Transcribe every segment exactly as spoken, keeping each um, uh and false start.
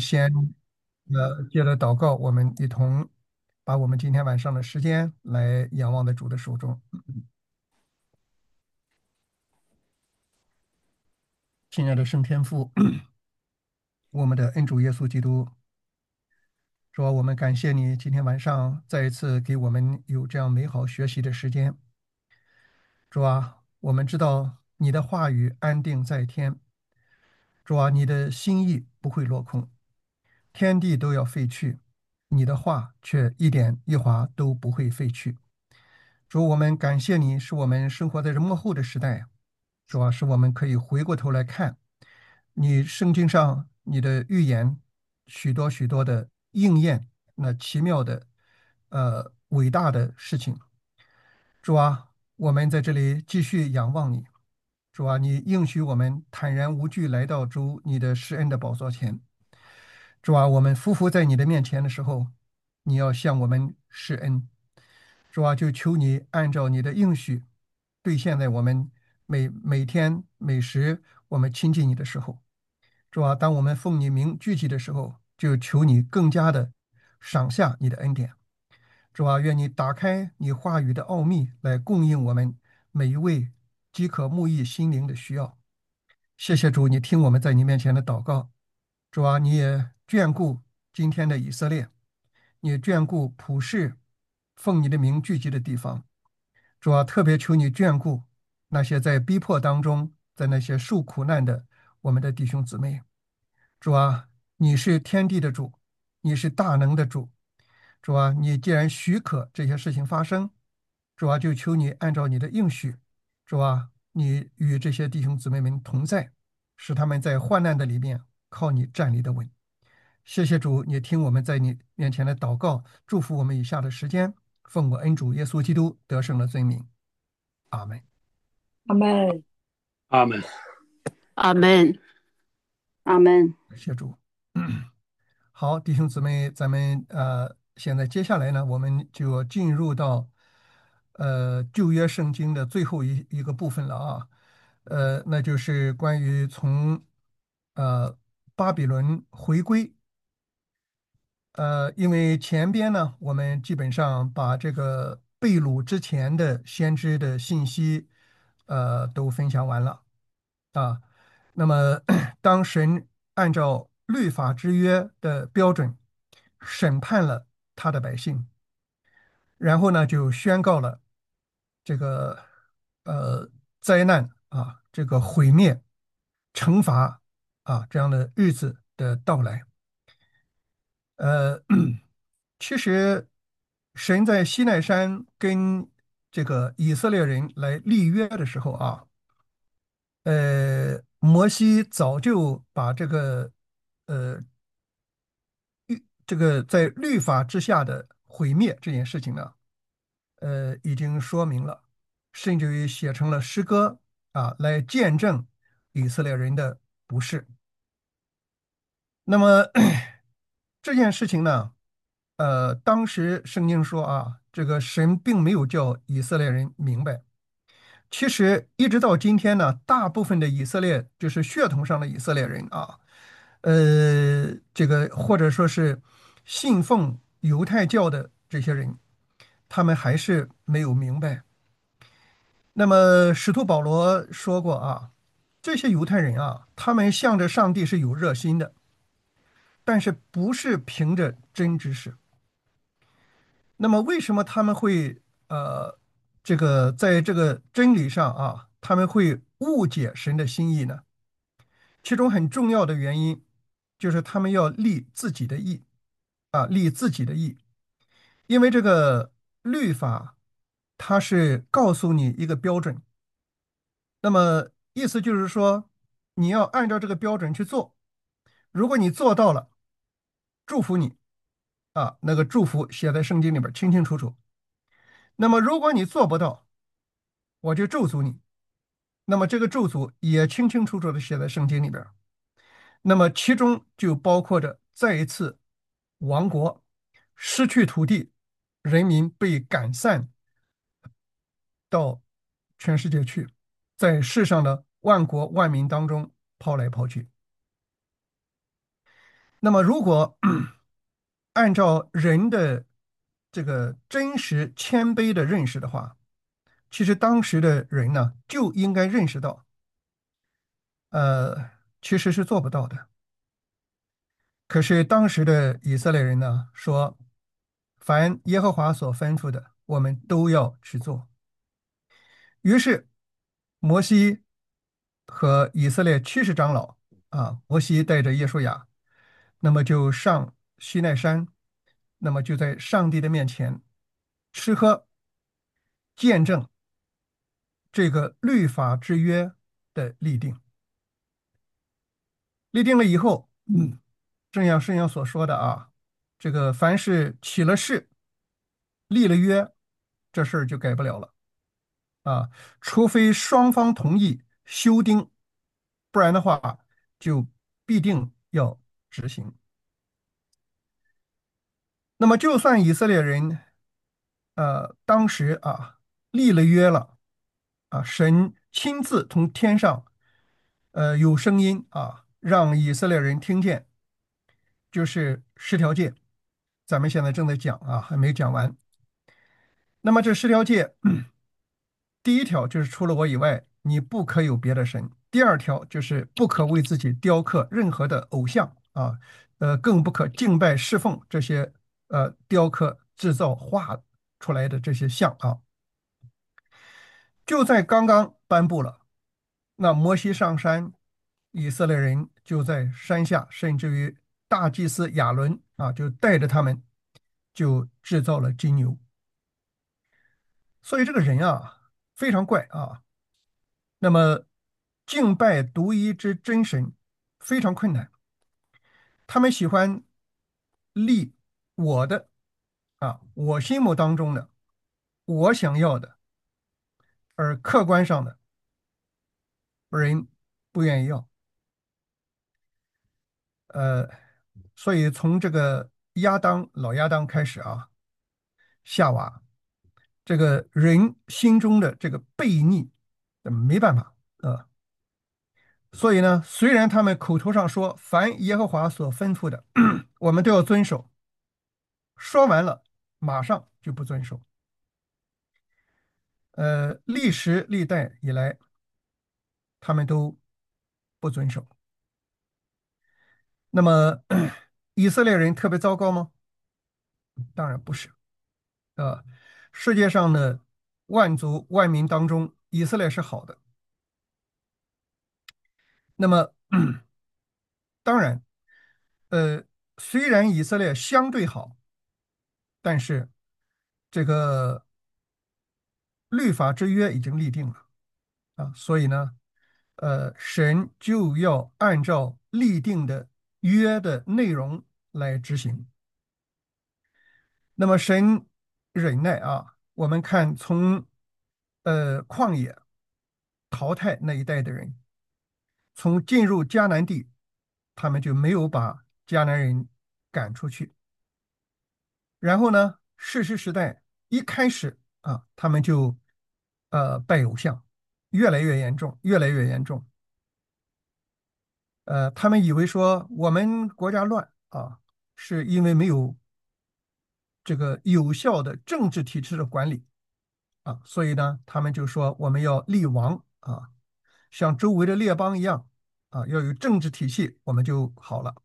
先呃接着祷告，我们一同把我们今天晚上的时间来仰望在主的手中。亲爱的圣天父，我们的恩主耶稣基督，主啊，我们感谢你今天晚上再一次给我们有这样美好学习的时间。主啊，我们知道你的话语安定在天，主啊，你的心意不会落空，天地都要废去，你的话却一点一划都不会废去。主，我们感谢你，使我们生活在这幕后的时代，主啊，使我们可以回过头来看你圣经上你的预言，许多许多的应验，那奇妙的、呃伟大的事情。主啊，我们在这里继续仰望你。主啊，你应许我们坦然无惧来到主你的施恩的宝座前。主啊，我们匍匐在你的面前的时候，你要向我们施恩。主啊，就求你按照你的应许，兑现在我们每每天每时我们亲近你的时候。主啊，当我们奉你名聚集的时候，就求你更加的赏下你的恩典。主啊，愿你打开你话语的奥秘，来供应我们每一位饥渴慕义心灵的需要。谢谢主，你听我们在你面前的祷告。主啊，你也眷顾今天的以色列，你也眷顾普世奉你的名聚集的地方。主啊，特别求你眷顾那些在逼迫当中，在那些受苦难的我们的弟兄姊妹。主啊，你是天地的主，你是大能的主。主啊，你既然许可这些事情发生，主啊，就求你按照你的应许，主啊，你与这些弟兄姊妹们同在，使他们在患难的里面靠你站立的稳。谢谢主，你听我们在你面前的祷告，祝福我们以下的时间，奉我恩主耶稣基督得胜的尊名，阿门。 阿门， 阿门。 阿门。 阿门。 谢主。好，弟兄姊妹，咱们呃，现在接下来呢，我们就进入到呃旧约圣经的最后一一个部分了啊，呃，那就是关于从呃巴比伦回归。呃，因为前边呢，我们基本上把这个被掳之前的先知的信息，呃，都分享完了啊。那么，当神按照律法之约的标准审判了他的百姓，然后呢，就宣告了这个呃灾难啊，这个毁灭、惩罚啊这样的日子的到来。呃，其实神在西奈山跟这个以色列人来立约的时候啊，呃，摩西早就把这个呃这个在律法之下的毁灭这件事情呢，呃，已经说明了，甚至于写成了诗歌啊，来见证以色列人的不是。那么这件事情呢，呃，当时圣经说啊，这个神并没有叫以色列人明白。其实一直到今天呢，大部分的以色列就是血统上的以色列人啊，呃，这个或者说是信奉犹太教的这些人，他们还是没有明白。那么使徒保罗说过啊，这些犹太人啊，他们向着上帝是有热心的，但是不是凭着真知识。那么为什么他们会呃，这个在这个真理上啊，他们会误解神的心意呢？其中很重要的原因就是他们要立自己的义啊，立自己的义，因为这个律法它是告诉你一个标准，那么意思就是说你要按照这个标准去做，如果你做到了，祝福你啊，那个祝福写在圣经里边清清楚楚。那么如果你做不到，我就咒诅你。那么这个咒诅也清清楚楚的写在圣经里边儿。那么其中就包括着再一次亡国、失去土地、人民被赶散到全世界去，在世上的万国万民当中抛来抛去。 那么，如果按照人的这个真实谦卑的认识的话，其实当时的人呢就应该认识到，呃，其实是做不到的。可是当时的以色列人呢说，凡耶和华所吩咐的，我们都要去做。于是，摩西和以色列七十长老啊，摩西带着约书亚，那么就上西奈山，那么就在上帝的面前吃喝，见证这个律法之约的立定。立定了以后，嗯，正像圣经所说的啊，这个凡是起了誓、立了约，这事儿就改不了了啊，除非双方同意休丁，不然的话就必定要执行。那么，就算以色列人呃当时啊立了约了啊，神亲自从天上呃有声音啊，让以色列人听见，就是十条诫，咱们现在正在讲啊，还没讲完。那么这十条诫，第一条就是除了我以外，你不可有别的神；第二条就是不可为自己雕刻任何的偶像啊，呃，更不可敬拜侍奉这些呃雕刻、制造、画出来的这些像啊。就在刚刚颁布了，那摩西上山，以色列人就在山下，甚至于大祭司亚伦啊，就带着他们就制造了金牛。所以这个人啊，非常怪啊。那么敬拜独一之真神非常困难，他们喜欢立我的啊，我心目当中的，我想要的，而客观上的人不愿意要。呃，所以从这个亚当老亚当开始啊，夏娃这个人心中的这个悖逆，呃没办法啊。所以呢，虽然他们口头上说凡耶和华所吩咐的，我们都要遵守，说完了马上就不遵守。呃，历时历代以来，他们都不遵守。那么以色列人特别糟糕吗？当然不是。呃，世界上的万族万民当中，以色列是好的。那么当然，呃，虽然以色列相对好，但是这个律法之约已经立定了啊，所以呢，呃，神就要按照立定的约的内容来执行。那么神忍耐啊，我们看从呃旷野淘汰那一代的人，从进入迦南地，他们就没有把迦南人赶出去。然后呢，士师时代一开始啊，他们就呃拜偶像，越来越严重，越来越严重。呃，他们以为说我们国家乱啊，是因为没有这个有效的政治体制的管理啊，所以呢，他们就说我们要立王啊，像周围的列邦一样啊，要有政治体系，我们就好了。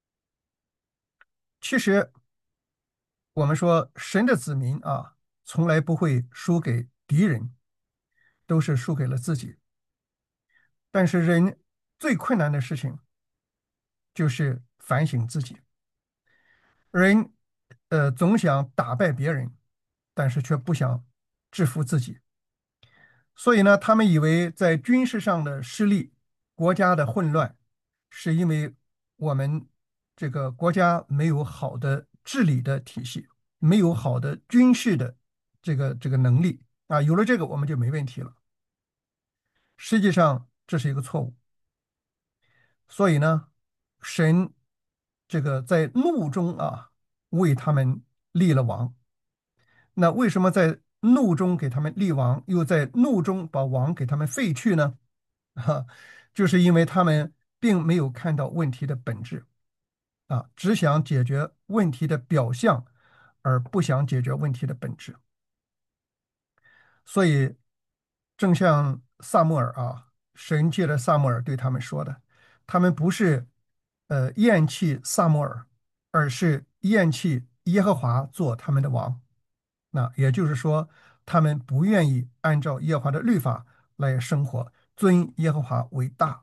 其实我们说神的子民啊，从来不会输给敌人，都是输给了自己。但是人最困难的事情就是反省自己。人呃总想打败别人，但是却不想制服自己。所以呢，他们以为在军事上的失利、国家的混乱，是因为我们这个国家没有好的治理的体系，没有好的军事的这个这个能力啊。有了这个，我们就没问题了。实际上这是一个错误。所以呢，神这个在怒中啊为他们立了王。那为什么在怒中给他们立王，又在怒中把王给他们废去呢？哈，就是因为他们并没有看到问题的本质。 啊，只想解决问题的表象，而不想解决问题的本质。所以，正像萨穆尔啊，神借着萨穆尔对他们说的，他们不是呃厌弃萨穆尔，而是厌弃耶和华做他们的王。那也就是说，他们不愿意按照耶和华的律法来生活，尊耶和华为大。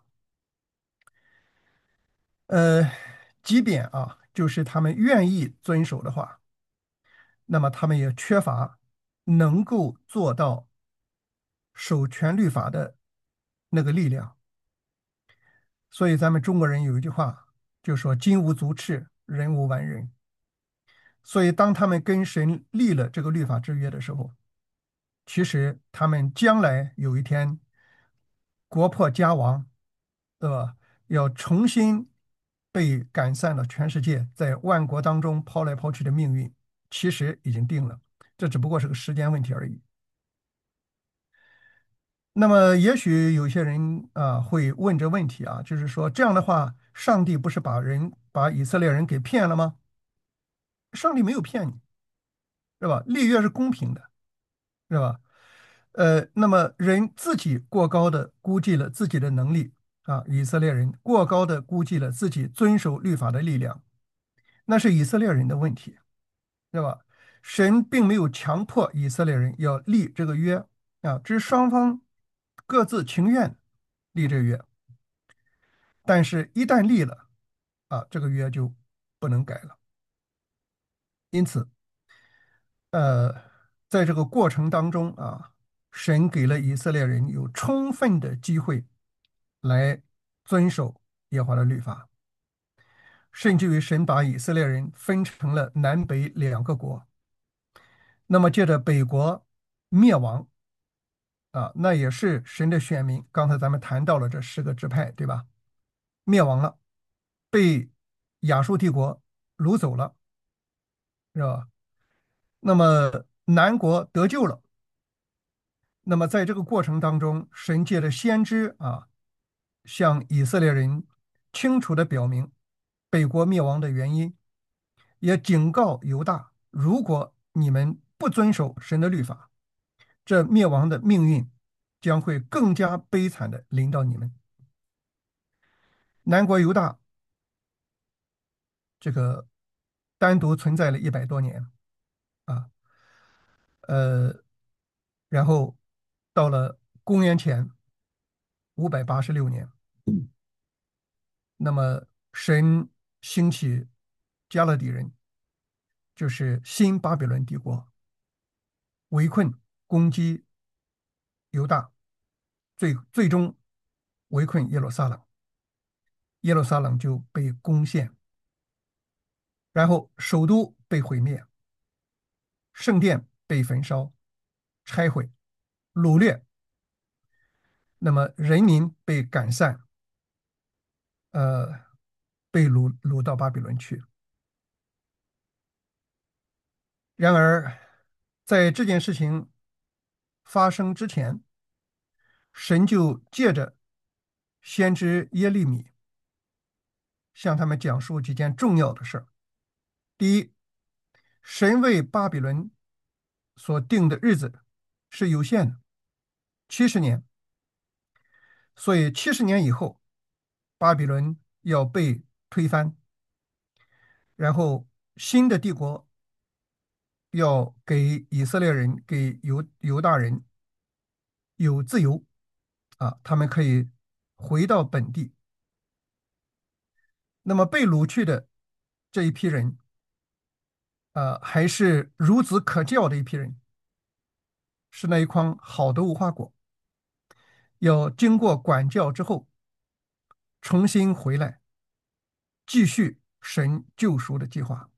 呃，即便啊，就是他们愿意遵守的话，那么他们也缺乏能够做到守全律法的那个力量。所以咱们中国人有一句话，就说金无足赤，人无完人。所以当他们跟神立了这个律法之约的时候，其实他们将来有一天国破家亡，对吧？要重新被赶散了全世界，在万国当中抛来抛去的命运，其实已经定了，这只不过是个时间问题而已。那么，也许有些人啊会问这问题啊，就是说这样的话，上帝不是把人把以色列人给骗了吗？上帝没有骗你，是吧？立约是公平的，是吧？呃，那么人自己过高的估计了自己的能力啊，以色列人过高的估计了自己遵守律法的力量，那是以色列人的问题，是吧？神并没有强迫以色列人要立这个约啊，这是双方各自情愿立这个约，但是一旦立了啊，这个约就不能改了。因此，呃，在这个过程当中啊，神给了以色列人有充分的机会来遵守耶和华的律法，甚至于神把以色列人分成了南北两个国。那么借着北国灭亡啊，那也是神的选民。刚才咱们谈到了这十个支派，对吧？灭亡了，被亚述帝国掳走了，是吧？那么南国得救了。那么在这个过程当中，神借着先知啊，向以色列人清楚地表明北国灭亡的原因，也警告犹大，如果你们不遵守神的律法，这灭亡的命运将会更加悲惨地临到你们。南国犹大这个单独存在了一百多年啊，呃，然后到了公元前五百八十六年。那么神兴起加勒底人，就是新巴比伦帝国，围困攻击犹大，最最终围困耶路撒冷，耶路撒冷就被攻陷，然后首都被毁灭，圣殿被焚烧、拆毁、掳掠，那么人民被赶散，呃，被掳掳到巴比伦去。然而，在这件事情发生之前，神就借着先知耶利米向他们讲述几件重要的事儿。第一，神为巴比伦所定的日子是有限的，七十年，所以七十年以后，巴比伦要被推翻，然后新的帝国要给以色列人、给犹犹大人有自由啊，他们可以回到本地。那么被掳去的这一批人，呃，还是孺子可教的一批人，是那一筐好的无花果，要经过管教之后，重新回来，继续神救赎的计划。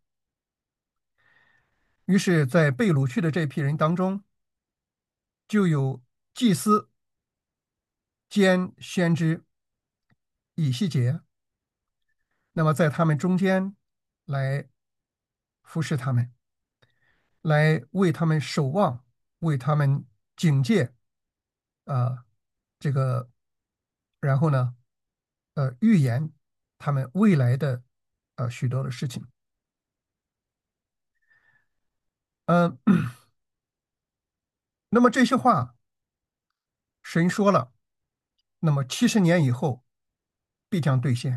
于是，在被掳去的这批人当中，就有祭司兼先知以西结，那么在他们中间来服侍他们，来为他们守望，为他们警戒，啊、这个，然后呢，呃，预言他们未来的呃许多的事情。嗯、那么这些话神说了，那么七十年以后必将兑现。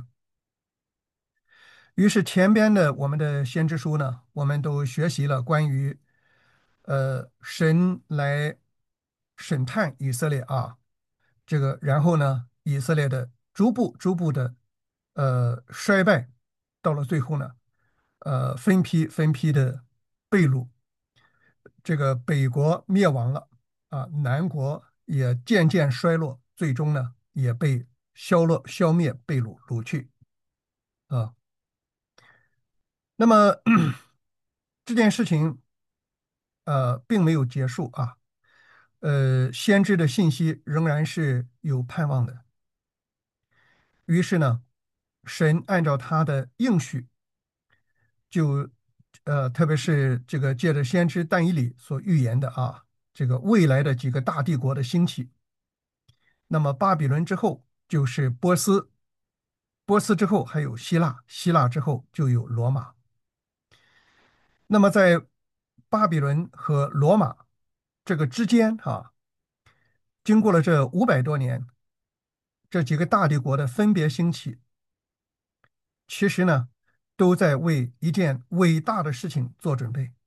于是前边的我们的先知书呢，我们都学习了关于呃神来审判以色列啊，这个然后呢，以色列的逐步逐步的呃衰败，到了最后呢，呃分批分批的被掳，这个北国灭亡了啊，南国也渐渐衰落，最终呢也被消落消灭被掳掳去啊。那么这件事情呃并没有结束啊，呃，先知的信息仍然是有盼望的。于是呢，神按照他的应许，就呃，特别是这个借着先知但以理所预言的啊，这个未来的几个大帝国的兴起。那么巴比伦之后就是波斯，波斯之后还有希腊，希腊之后就有罗马。那么在巴比伦和罗马这个之间啊，经过了这五百多年，这几个大帝国的分别兴起，其实呢，都在为一件伟大的事情做准备。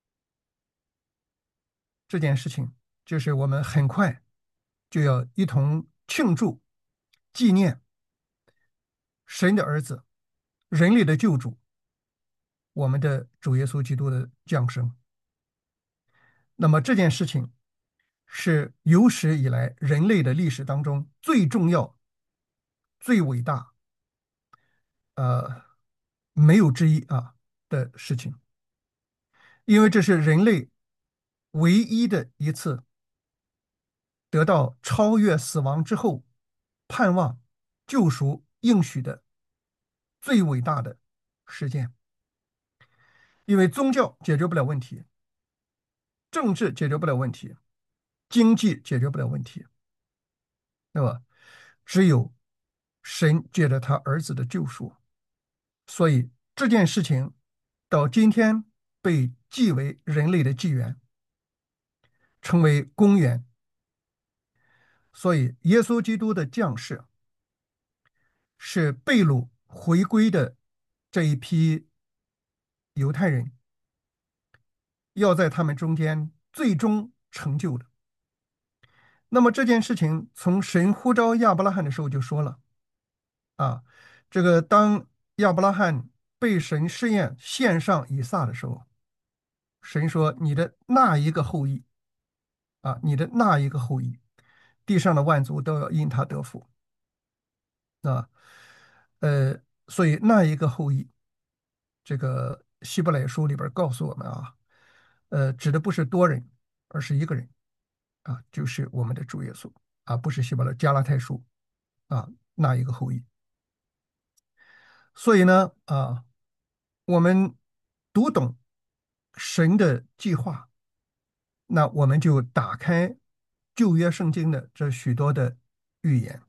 这件事情就是我们很快就要一同庆祝、纪念神的儿子、人类的救主，我们的主耶稣基督的降生。那么这件事情是有史以来人类的历史当中最重要、最伟大，呃，没有之一啊的事情，因为这是人类唯一的一次得到超越死亡之后盼望救赎应许的最伟大的事件。因为宗教解决不了问题，政治解决不了问题，经济解决不了问题，对吧？只有神借着他儿子的救赎，所以这件事情到今天被记为人类的纪元，成为公元。所以耶稣基督的降世是被掳回归的这一批犹太人要在他们中间最终成就的。那么这件事情从神呼召亚伯拉罕的时候就说了啊，这个当亚伯拉罕被神试验献上以撒的时候，神说你的那一个后裔啊，你的那一个后裔，地上的万族都要因他得福啊。呃，所以那一个后裔，这个希伯来书里边告诉我们啊，呃，指的不是多人，而是一个人啊，就是我们的主耶稣啊，不是希伯来加拉太书啊那一个后裔。所以呢，啊，我们读懂神的计划，那我们就打开旧约圣经的这许多的预言。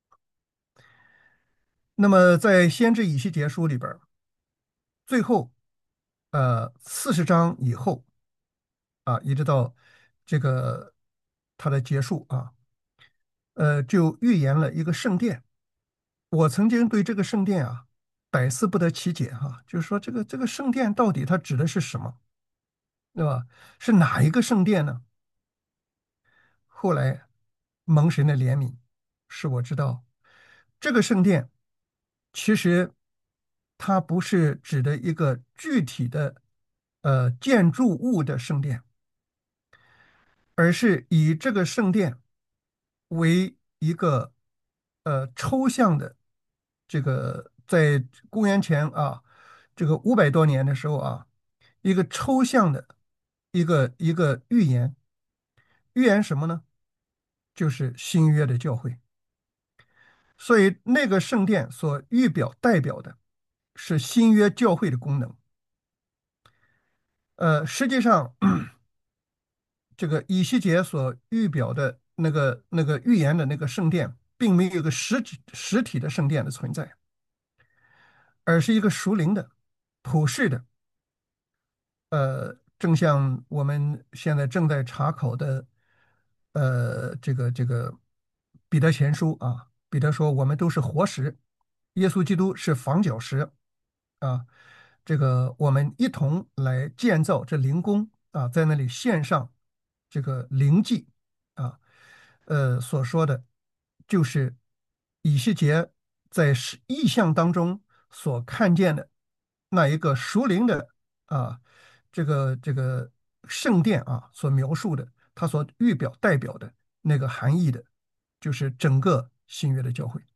那么在先知以西结书里边儿最后呃四十章以后啊，一直到这个它的结束啊，呃，就预言了一个圣殿。我曾经对这个圣殿啊百思不得其解哈、就是说这个这个圣殿到底它指的是什么，对吧？是哪一个圣殿呢？后来蒙神的怜悯，使我知道这个圣殿其实它不是指的一个具体的呃建筑物的圣殿，而是以这个圣殿为一个呃抽象的这个在公元前啊这个五百多年的时候啊，一个抽象的一个一个预言，预言什么呢？就是新约的教会。所以那个圣殿所预表代表的是新约教会的功能。呃，实际上，这个以西结所预表的那个那个预言的那个圣殿，并没有一个实体实体的圣殿的存在， 而是一个属灵的、普世的。呃，正像我们现在正在查考的，呃，这个这个彼得前书啊，彼得说我们都是活石，耶稣基督是房角石啊，这个我们一同来建造这灵宫啊，在那里献上这个灵祭啊，呃，所说的就是以西结在是意象当中所看见的那一个属灵的啊。这个这个圣殿啊所描述的，它所预表代表的那个含义的，就是整个新约的教会。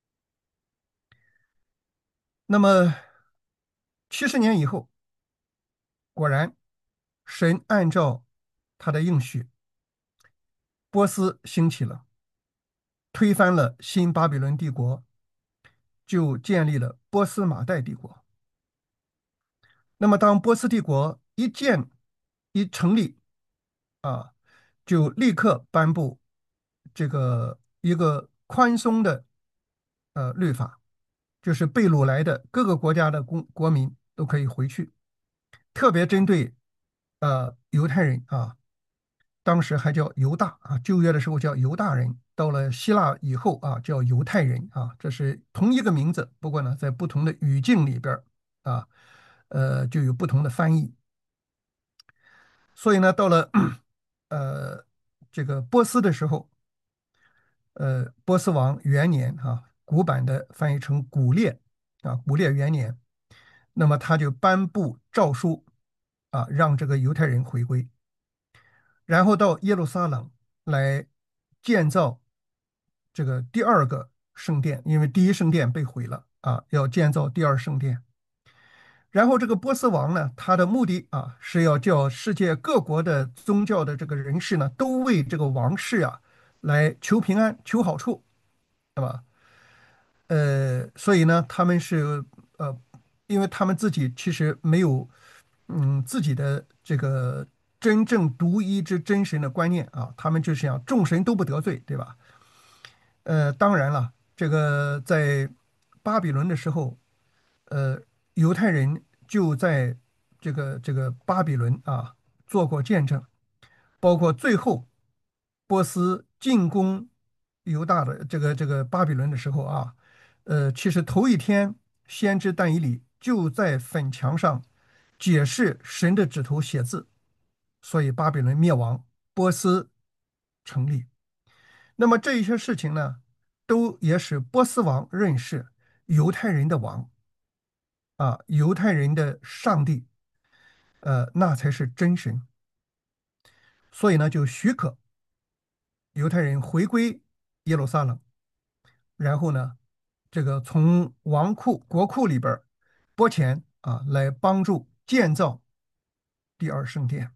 那么七十年以后，果然神按照他的应许，波斯兴起了，推翻了新巴比伦帝国，就建立了波斯马代帝国。那么当波斯帝国一建一成立啊，就立刻颁布这个一个宽松的呃律法，就是被掳来的各个国家的公国民都可以回去，特别针对呃犹太人啊，当时还叫犹大啊，旧约的时候叫犹大人，到了希腊以后啊叫犹太人啊，这是同一个名字，不过呢在不同的语境里边儿啊，呃就有不同的翻译。所以呢，到了呃这个波斯的时候，呃波斯王元年啊，古版的翻译成古列啊，古列元年，那么他就颁布诏书啊，让这个犹太人回归，然后到耶路撒冷来建造这个第二个圣殿，因为第一圣殿被毁了啊，要建造第二圣殿。然后这个波斯王呢，他的目的啊是要叫世界各国的宗教的这个人士呢，都为这个王室啊来求平安、求好处，对吧？呃，所以呢，他们是呃，因为他们自己其实没有嗯自己的这个真正独一之真神的观念啊，他们就想众神都不得罪，对吧？呃，当然了，这个在巴比伦的时候，呃，犹太人就在这个这个巴比伦啊做过见证，包括最后波斯进攻犹大的这个这个巴比伦的时候啊，呃，其实头一天先知但以理就在粉墙上解释神的指头写字，所以巴比伦灭亡，波斯成立。那么这一些事情呢，都也使波斯王认识犹太人的王啊，犹太人的上帝，呃，那才是真神。所以呢，就许可犹太人回归耶路撒冷，然后呢，这个从王库、国库里边拨钱啊，来帮助建造第二圣殿。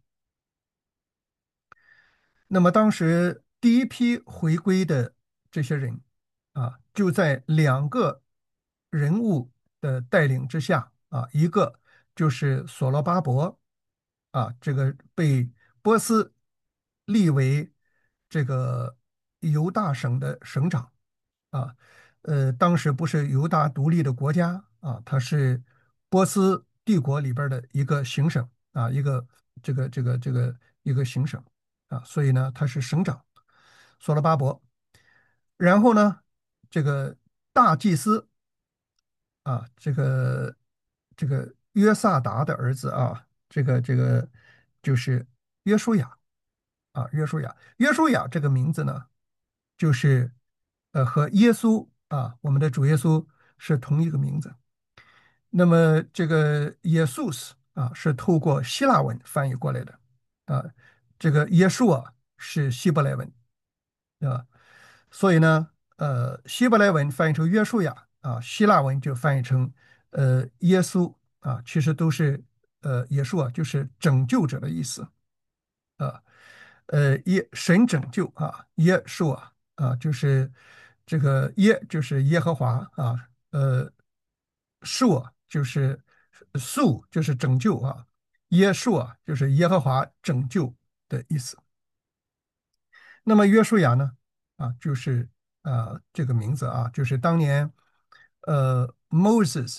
那么当时第一批回归的这些人啊，就在两个人物的带领之下啊，一个就是所罗巴伯啊，这个被波斯立为这个犹大省的省长啊，呃，当时不是犹大独立的国家啊，它是波斯帝国里边的一个行省啊，一个这个这个这个一个行省。啊，所以呢，他是省长所罗巴伯。然后呢，这个大祭司啊，这个这个约萨达的儿子啊，这个这个就是约书亚啊，约书亚。约书亚这个名字呢，就是呃和耶稣啊，我们的主耶稣是同一个名字。那么这个耶稣斯啊，是透过希腊文翻译过来的啊，这个耶稣啊是希伯来文啊，所以呢，呃，希伯来文翻译成约书亚啊，希腊文就翻译成呃耶稣啊，其实都是呃耶稣啊，就是拯救者的意思啊，呃耶神拯救啊，耶稣啊啊，就是这个耶就是耶和华啊，呃，恕啊就是恕就是拯救啊，耶稣啊就是耶和华拯救的意思。那么约书亚呢？啊，就是啊这个名字啊，就是当年呃 Moses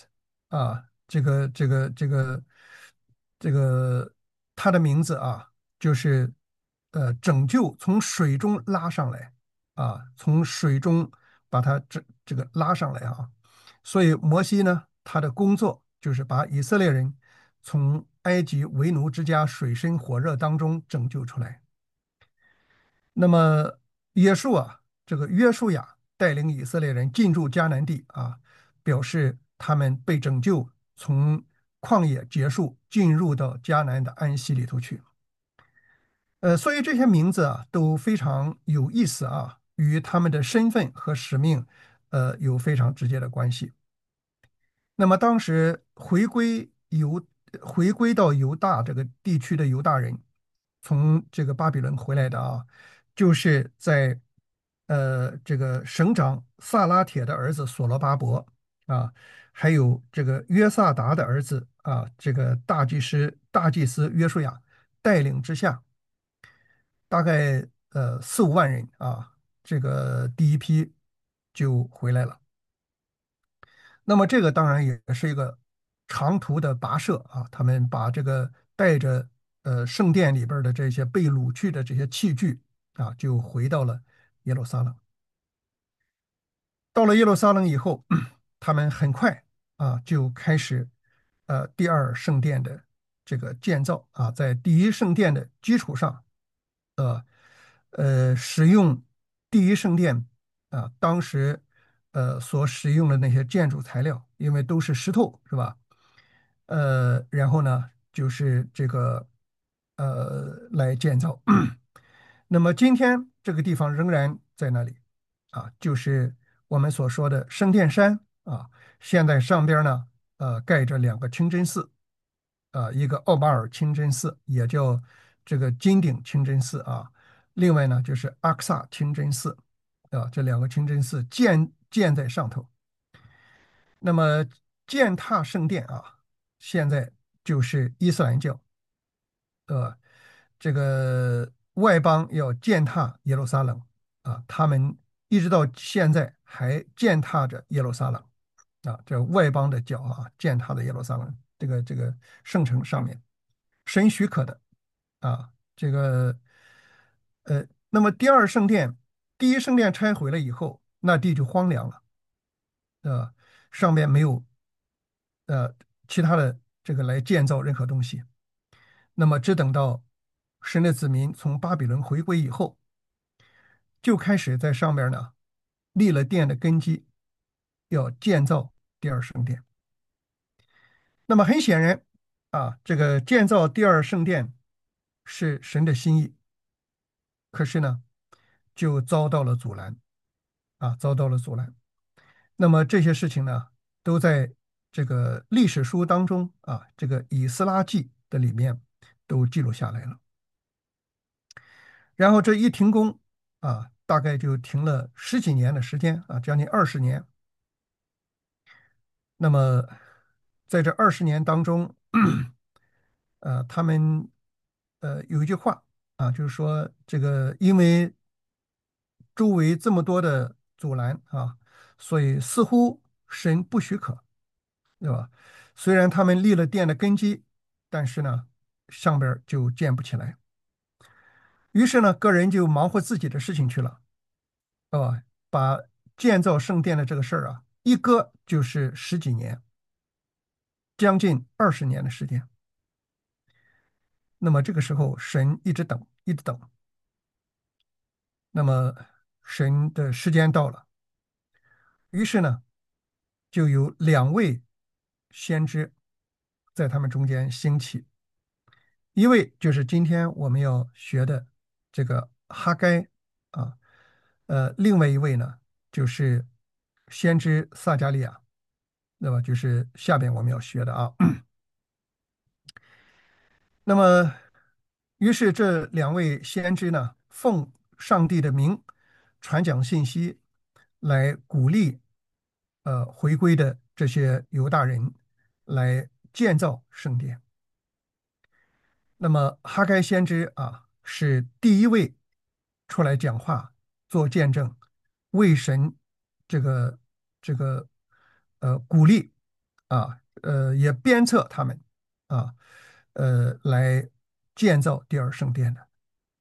啊，这个这个这个这个他的名字啊，就是呃拯救从水中拉上来啊，从水中把他这这个拉上来啊。所以摩西呢，他的工作就是把以色列人从埃及为奴之家水深火热当中拯救出来。那么约书啊，这个约书亚带领以色列人进入迦南地啊，表示他们被拯救，从旷野结束，进入到迦南的安息里头去。呃，所以这些名字啊都非常有意思啊，与他们的身份和使命，呃，有非常直接的关系。那么当时回归犹回归到犹大这个地区的犹大人，从这个巴比伦回来的啊，就是在呃这个省长萨拉铁的儿子所罗巴伯啊，还有这个约萨达的儿子啊，这个大祭司大祭司约书亚带领之下，大概呃四五万人啊，这个第一批就回来了。那么这个当然也是一个长途的跋涉啊，他们把这个带着呃圣殿里边儿的这些被掳去的这些器具啊，就回到了耶路撒冷。到了耶路撒冷以后，他们很快啊就开始呃第二圣殿的这个建造啊，在第一圣殿的基础上，呃呃使用第一圣殿啊当时呃所使用的那些建筑材料，因为都是石头是吧？呃，然后呢就是这个呃来建造。那么今天这个地方仍然在那里啊，就是我们所说的圣殿山啊。现在上边呢，呃，盖着两个清真寺，啊，一个奥马尔清真寺，也叫这个金顶清真寺啊。另外呢，就是阿克萨清真寺啊，这两个清真寺建建在上头。那么践踏圣殿啊，现在就是伊斯兰教，呃，这个外邦要践踏耶路撒冷啊，他们一直到现在还践踏着耶路撒冷啊，这外邦的教啊，践踏的耶路撒冷这个这个圣城上面，神许可的啊，这个呃，那么第二圣殿，第一圣殿拆毁了以后，那地就荒凉了，呃，上面没有呃其他的这个来建造任何东西。那么只等到神的子民从巴比伦回归以后，就开始在上面呢立了殿的根基，要建造第二圣殿。那么很显然啊，这个建造第二圣殿是神的心意，可是呢，就遭到了阻拦啊，遭到了阻拦。那么这些事情呢，都在这个历史书当中啊，这个以斯拉记的里面都记录下来了。然后这一停工啊，大概就停了十几年的时间啊，将近二十年。那么在这二十年当中，呃，他们呃有一句话啊，就是说这个因为周围这么多的阻拦啊，所以似乎神不许可，对吧？虽然他们立了殿的根基，但是呢，上边儿就建不起来。于是呢，个人就忙活自己的事情去了。啊，把建造圣殿的这个事儿啊，一搁就是十几年，将近二十年的时间。那么这个时候，神一直等，一直等。那么神的时间到了，于是呢，就有两位先知在他们中间兴起，一位就是今天我们要学的这个哈该啊，呃，另外一位呢就是先知撒加利亚，那么就是下边我们要学的啊。那么，于是这两位先知呢，奉上帝的名传讲信息，来鼓励呃回归的这些犹大人来建造圣殿。那么哈该先知啊，是第一位出来讲话、做见证，为神这个这个呃鼓励啊， 呃，也鞭策他们啊，呃，来建造第二圣殿的。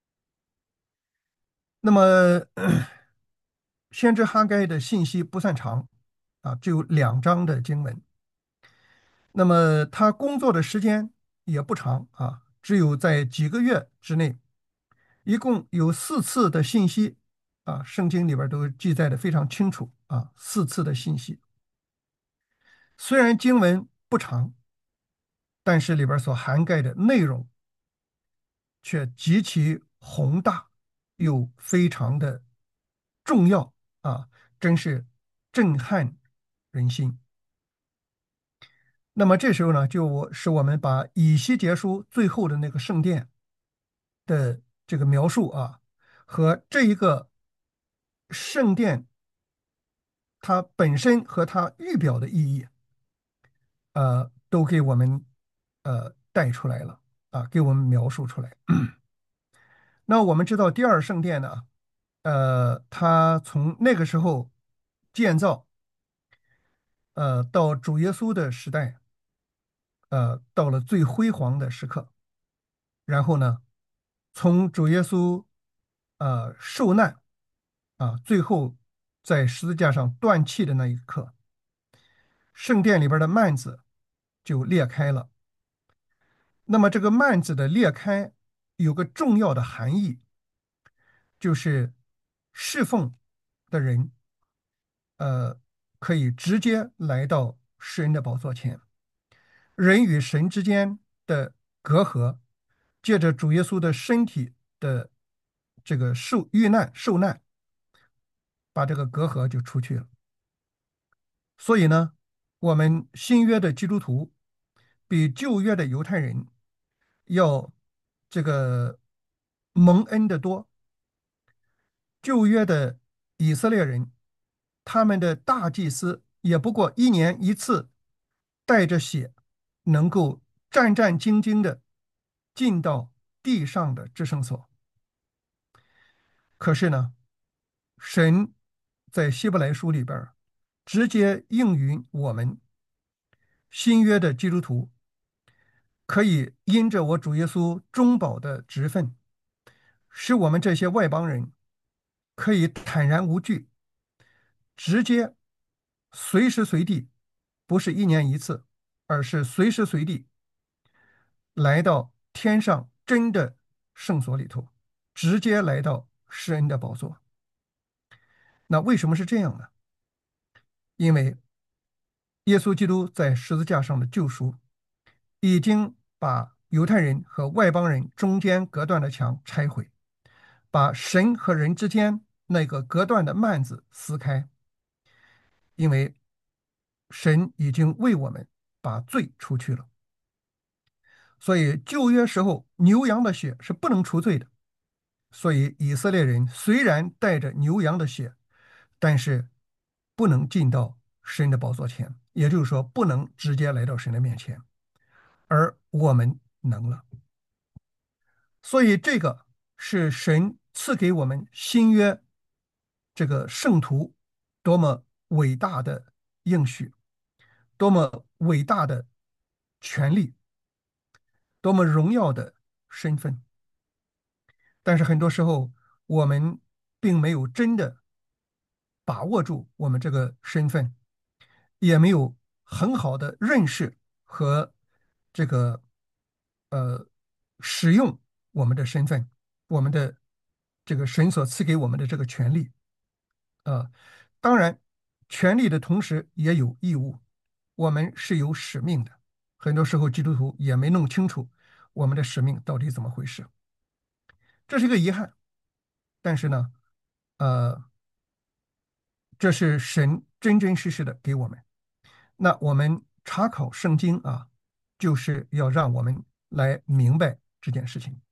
那么，先知哈该的信息不算长啊，只有两章的经文。那么他工作的时间也不长啊，只有在几个月之内，一共有四次的信息啊，圣经里边都记载的非常清楚啊，四次的信息。虽然经文不长，但是里边所涵盖的内容却极其宏大，又非常的重要啊，真是震撼人心。那么这时候呢，就使我们把以西结书最后的那个圣殿的这个描述啊，和这一个圣殿它本身和它预表的意义，呃，都给我们呃带出来了啊，给我们描述出来。那我们知道第二圣殿呢，呃，它从那个时候建造，呃，到主耶稣的时代，呃，到了最辉煌的时刻。然后呢，从主耶稣呃受难啊，最后在十字架上断气的那一刻，圣殿里边的幔子就裂开了。那么这个幔子的裂开有个重要的含义，就是侍奉的人呃可以直接来到世人的宝座前，人与神之间的隔阂，借着主耶稣的身体的这个受遇难受难，把这个隔阂就出去了。所以呢，我们新约的基督徒比旧约的犹太人要这个蒙恩的多。旧约的以色列人，他们的大祭司也不过一年一次，带着血，能够战战兢兢的进到地上的至圣所。可是呢，神在希伯来书里边直接应允我们新约的基督徒，可以因着我主耶稣中保的职分，使我们这些外邦人可以坦然无惧，直接随时随地，不是一年一次，而是随时随地来到天上真的圣所里头，直接来到施恩的宝座。那为什么是这样呢？因为耶稣基督在十字架上的救赎，已经把犹太人和外邦人中间隔断的墙拆毁，把神和人之间那个隔断的幔子撕开。因为神已经为我们把罪除去了，所以旧约时候牛羊的血是不能除罪的。所以以色列人虽然带着牛羊的血，但是不能进到神的宝座前，也就是说不能直接来到神的面前，而我们能了。所以这个是神赐给我们新约这个圣徒多么伟大的应许，多么伟大的权利，多么荣耀的身份。但是很多时候我们并没有真的把握住我们这个身份，也没有很好的认识和这个呃使用我们的身份，我们的这个神所赐给我们的这个权利。呃，当然，权利的同时也有义务，我们是有使命的。很多时候基督徒也没弄清楚我们的使命到底怎么回事，这是一个遗憾。但是呢，呃，这是神真真实实的给我们。那我们查考圣经啊，就是要让我们来明白这件事情。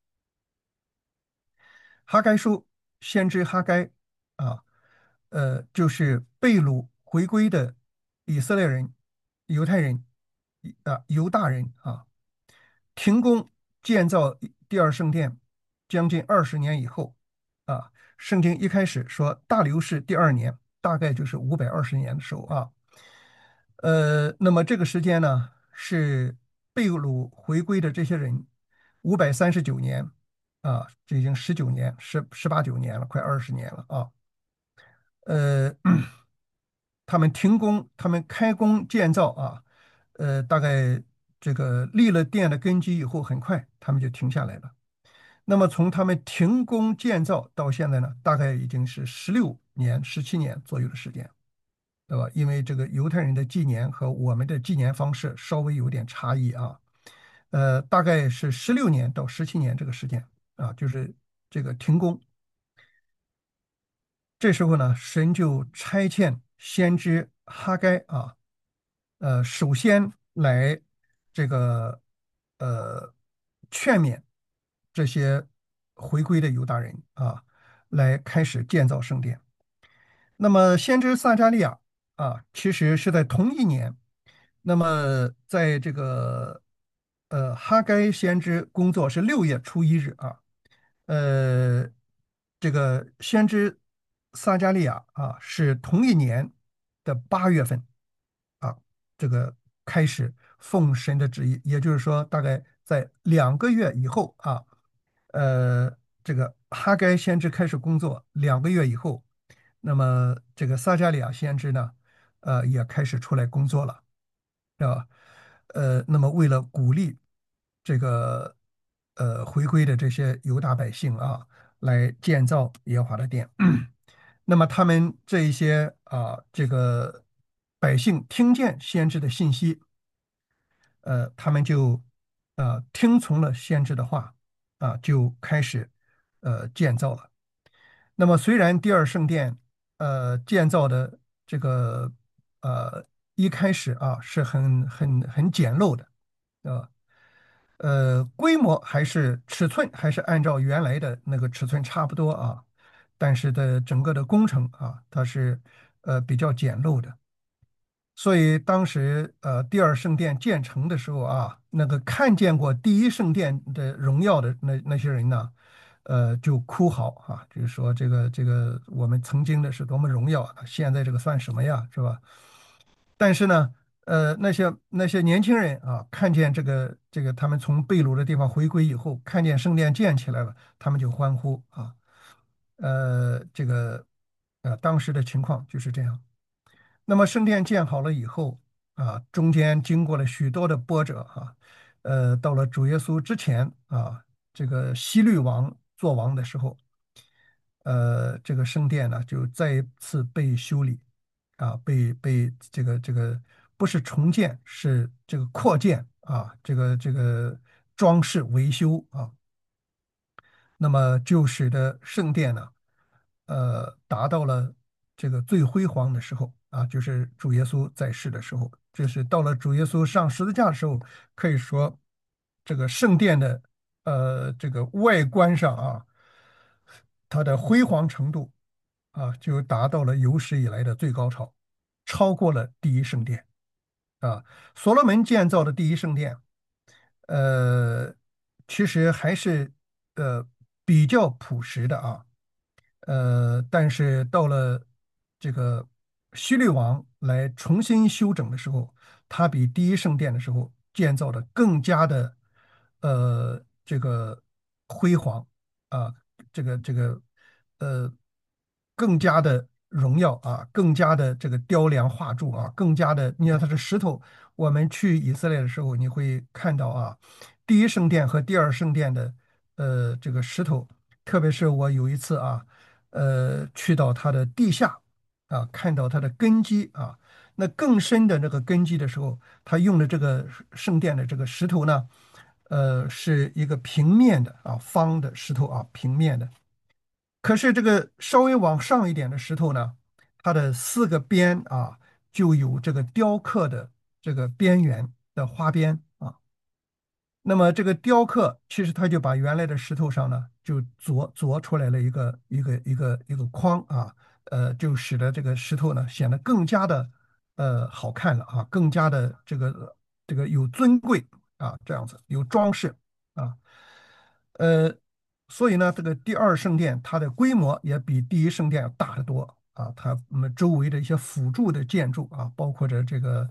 哈该书，先知哈该啊，呃，就是被掳回归的以色列人、犹太人啊、犹大人啊，停工建造第二圣殿将近二十年以后啊，圣经一开始说大流士第二年，大概就是五百二十年的时候啊。呃，那么这个时间呢， 是被掳回归的这些人五百三十九年啊，这已经十九年、十十八九年了，快二十年了啊。呃，他们停工，他们开工建造啊，呃，大概这个立了殿的根基以后，很快他们就停下来了。那么从他们停工建造到现在呢，大概已经是十六年、十七年左右的时间，对吧？因为这个犹太人的纪年和我们的纪年方式稍微有点差异啊，呃，大概是十六年到十七年这个时间啊，就是这个停工。这时候呢，神就差遣先知哈该啊，呃，首先来这个呃劝勉这些回归的犹大人啊，来开始建造圣殿。那么先知撒加利亚啊，其实是在同一年。那么在这个呃哈该先知工作是六月初一日啊，呃，这个先知撒加利亚啊是同一年的八月份啊，这个开始奉神的旨意，也就是说，大概在两个月以后啊，呃，这个哈该先知开始工作两个月以后，那么这个撒加利亚先知呢，呃，也开始出来工作了。啊，呃，那么为了鼓励这个呃回归的这些犹大百姓啊，来建造耶和华的殿，那么他们这一些啊，这个百姓听见先知的信息，呃，他们就呃听从了先知的话啊，就开始呃建造了。那么虽然第二圣殿呃建造的这个呃一开始啊是很很很简陋的，啊呃规模还是尺寸还是按照原来的那个尺寸差不多啊，但是的整个的工程啊它是呃比较简陋的。所以当时呃第二圣殿建成的时候啊，那个看见过第一圣殿的荣耀的那那些人呢，呃就哭嚎啊，就是说这个这个我们曾经的是多么荣耀啊，现在这个算什么呀，是吧？但是呢，呃那些那些年轻人啊，看见这个这个他们从被掳的地方回归以后，看见圣殿建起来了，他们就欢呼啊，呃这个呃当时的情况就是这样。那么圣殿建好了以后啊，中间经过了许多的波折哈，呃，到了主耶稣之前啊，这个希律王做王的时候，呃，这个圣殿呢就再一次被修理啊，被被这个这个不是重建，是这个扩建啊，这个这个装饰维修啊，那么就使得圣殿呢，呃，达到了这个最辉煌的时候啊，就是主耶稣在世的时候，就是到了主耶稣上十字架的时候，可以说这个圣殿的呃这个外观上啊，它的辉煌程度啊，就达到了有史以来的最高潮，超过了第一圣殿啊。所罗门建造的第一圣殿，呃，其实还是呃比较朴实的啊。呃，但是到了这个希律王来重新修整的时候，他比第一圣殿的时候建造的更加的呃这个辉煌啊，这个这个呃更加的荣耀啊，更加的这个雕梁画柱啊，更加的，你看它是石头。我们去以色列的时候，你会看到啊，第一圣殿和第二圣殿的呃这个石头，特别是我有一次啊。呃，去到它的地下啊，看到它的根基啊，那更深的那个根基的时候，他用的这个圣殿的这个石头呢，呃，是一个平面的啊，方的石头啊，平面的。可是这个稍微往上一点的石头呢，它的四个边啊，就有这个雕刻的这个边缘的花边啊。那么这个雕刻，其实它就把原来的石头上呢，就凿凿出来了一个一个一个一个框啊，呃，就使得这个石头呢显得更加的呃好看了啊，更加的这个这个有尊贵啊，这样子有装饰啊，呃，所以呢，这个第二圣殿它的规模也比第一圣殿要大得多啊，它们周围的一些辅助的建筑啊，包括着这个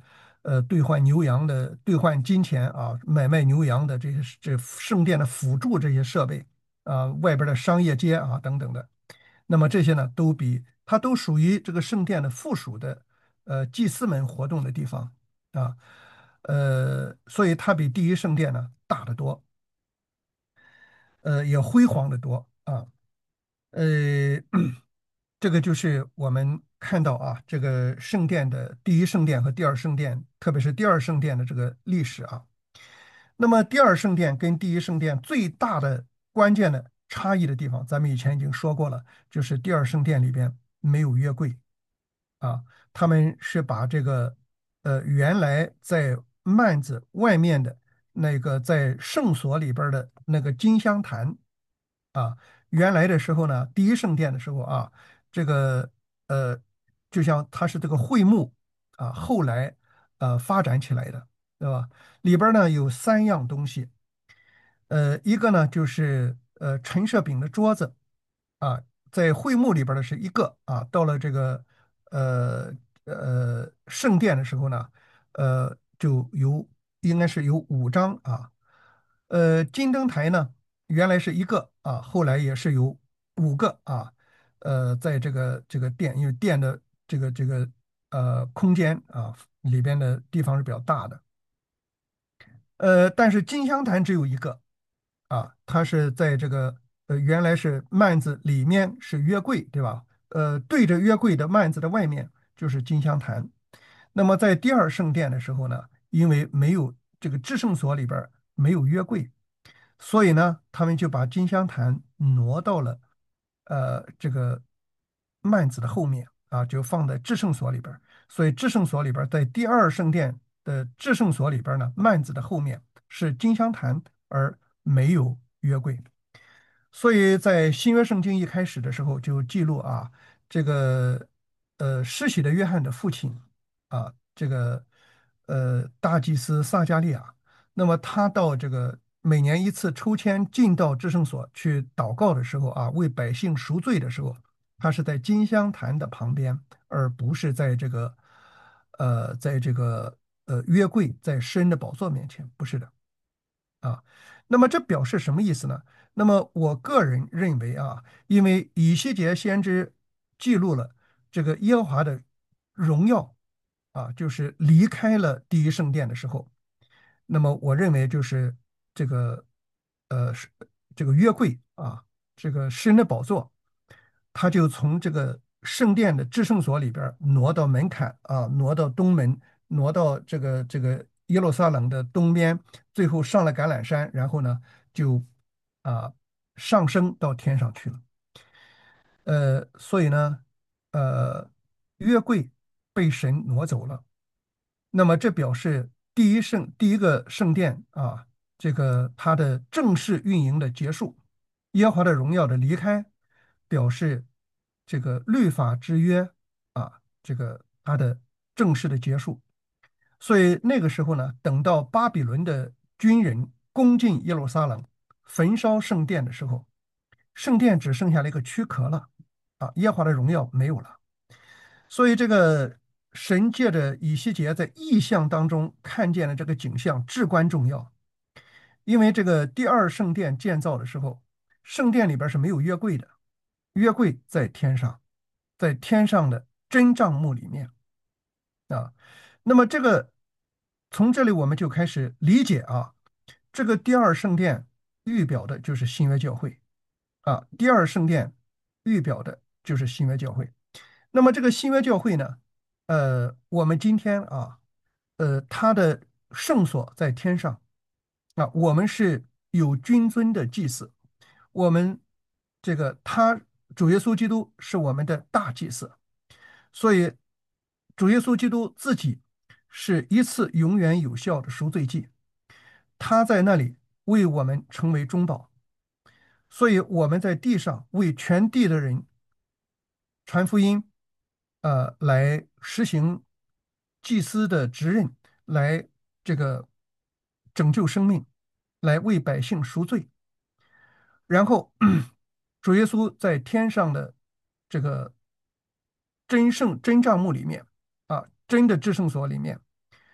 呃兑换牛羊的、兑换金钱啊、买卖牛羊的这些这圣殿的辅助这些设备啊、外边的商业街啊等等的。那么这些呢，都比它都属于这个圣殿的附属的呃祭司们活动的地方啊，呃，所以它比第一圣殿呢大得多，呃，也辉煌得多啊。呃，这个就是我们看到啊，这个圣殿的第一圣殿和第二圣殿，特别是第二圣殿的这个历史啊。那么第二圣殿跟第一圣殿最大的关键的差异的地方，咱们以前已经说过了，就是第二圣殿里边没有约柜啊，他们是把这个呃原来在幔子外面的那个在圣所里边的那个金香坛啊，原来的时候呢，第一圣殿的时候啊，这个呃就像它是这个会幕啊，后来呃发展起来的，对吧？里边呢有三样东西，呃，一个呢就是呃陈设饼的桌子啊，在会幕里边的是一个啊，到了这个呃呃圣殿的时候呢，呃就有应该是有五张啊，呃金灯台呢原来是一个啊，后来也是有五个啊，呃在这个这个殿，因为殿的这个这个呃空间啊里边的地方是比较大的。呃，但是金香坛只有一个啊，它是在这个呃原来是幔子里面是约柜，对吧？呃，对着约柜的幔子的外面就是金香坛。那么在第二圣殿的时候呢，因为没有这个至圣所里边儿没有约柜，所以呢，他们就把金香坛挪到了呃这个幔子的后面啊，就放在至圣所里边儿。所以至圣所里边儿在第二圣殿的至圣所里边儿呢，幔子的后面是金香坛，而没有约柜。所以在新约圣经一开始的时候就记录啊，这个呃施洗的约翰的父亲啊，这个呃大祭司撒加利亚，那么他到这个每年一次抽签进到至圣所去祷告的时候啊，为百姓赎罪的时候，他是在金香坛的旁边，而不是在这个呃在这个呃约柜在施恩的宝座面前，不是的。啊，那么这表示什么意思呢？那么我个人认为啊，因为以西结先知记录了这个耶和华的荣耀啊，就是离开了第一圣殿的时候，那么我认为就是这个呃是这个约柜啊，这个施恩的宝座，他就从这个圣殿的至圣所里边儿挪到门槛啊，挪到东门，挪到这个这个耶路撒冷的东边，最后上了橄榄山，然后呢就啊上升到天上去了。呃，所以呢，呃，约柜被神挪走了。那么这表示第一圣第一个圣殿啊，这个它的正式运营的结束，耶和华的荣耀的离开，表示这个律法之约啊，这个它的正式的结束。所以那个时候呢，等到巴比伦的军人攻进耶路撒冷，焚烧圣殿的时候，圣殿只剩下了一个躯壳了啊，耶和华的荣耀没有了。所以这个神借着以西结在异象当中看见了这个景象至关重要，因为这个第二圣殿建造的时候，圣殿里边是没有约柜的，约柜在天上，在天上的真帐幕里面啊。那么这个从这里我们就开始理解啊，这个第二圣殿预表的就是新约教会啊，第二圣殿预表的就是新约教会。那么这个新约教会呢，呃，我们今天啊，呃，它的圣所在天上啊，我们是有君尊的祭司，我们这个他主耶稣基督是我们的大祭司，所以主耶稣基督自己是一次永远有效的赎罪祭，他在那里为我们成为中保，所以我们在地上为全地的人传福音，呃，来实行祭司的职任，来这个拯救生命，来为百姓赎罪。然后，主耶稣在天上的这个真圣真帐幕里面啊，真的至圣所里面，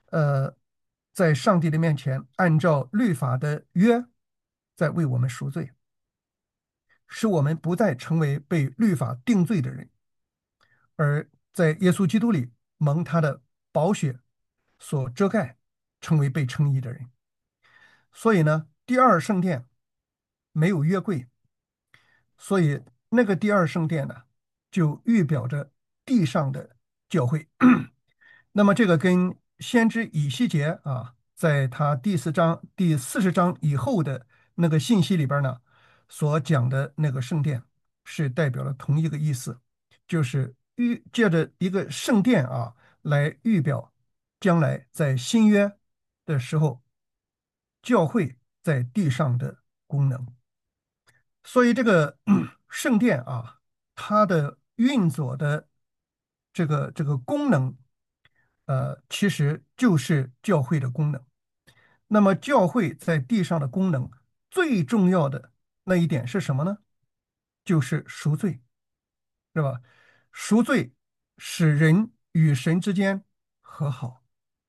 呃，在上帝的面前按照律法的约在为我们赎罪，使我们不再成为被律法定罪的人，而在耶稣基督里蒙他的宝血所遮盖，成为被称义的人。所以呢，第二圣殿没有约柜，所以那个第二圣殿呢，就预表着地上的教会。那么这个跟先知以西结啊，在他第四章、第四十章以后的那个信息里边呢，所讲的那个圣殿是代表了同一个意思，就是预借着一个圣殿啊，来预表将来在新约的时候，教会在地上的功能。所以这个圣殿啊，它的运作的这个这个功能，呃，其实就是教会的功能。那么教会在地上的功能最重要的那一点是什么呢？就是赎罪，是吧？赎罪使人与神之间和好。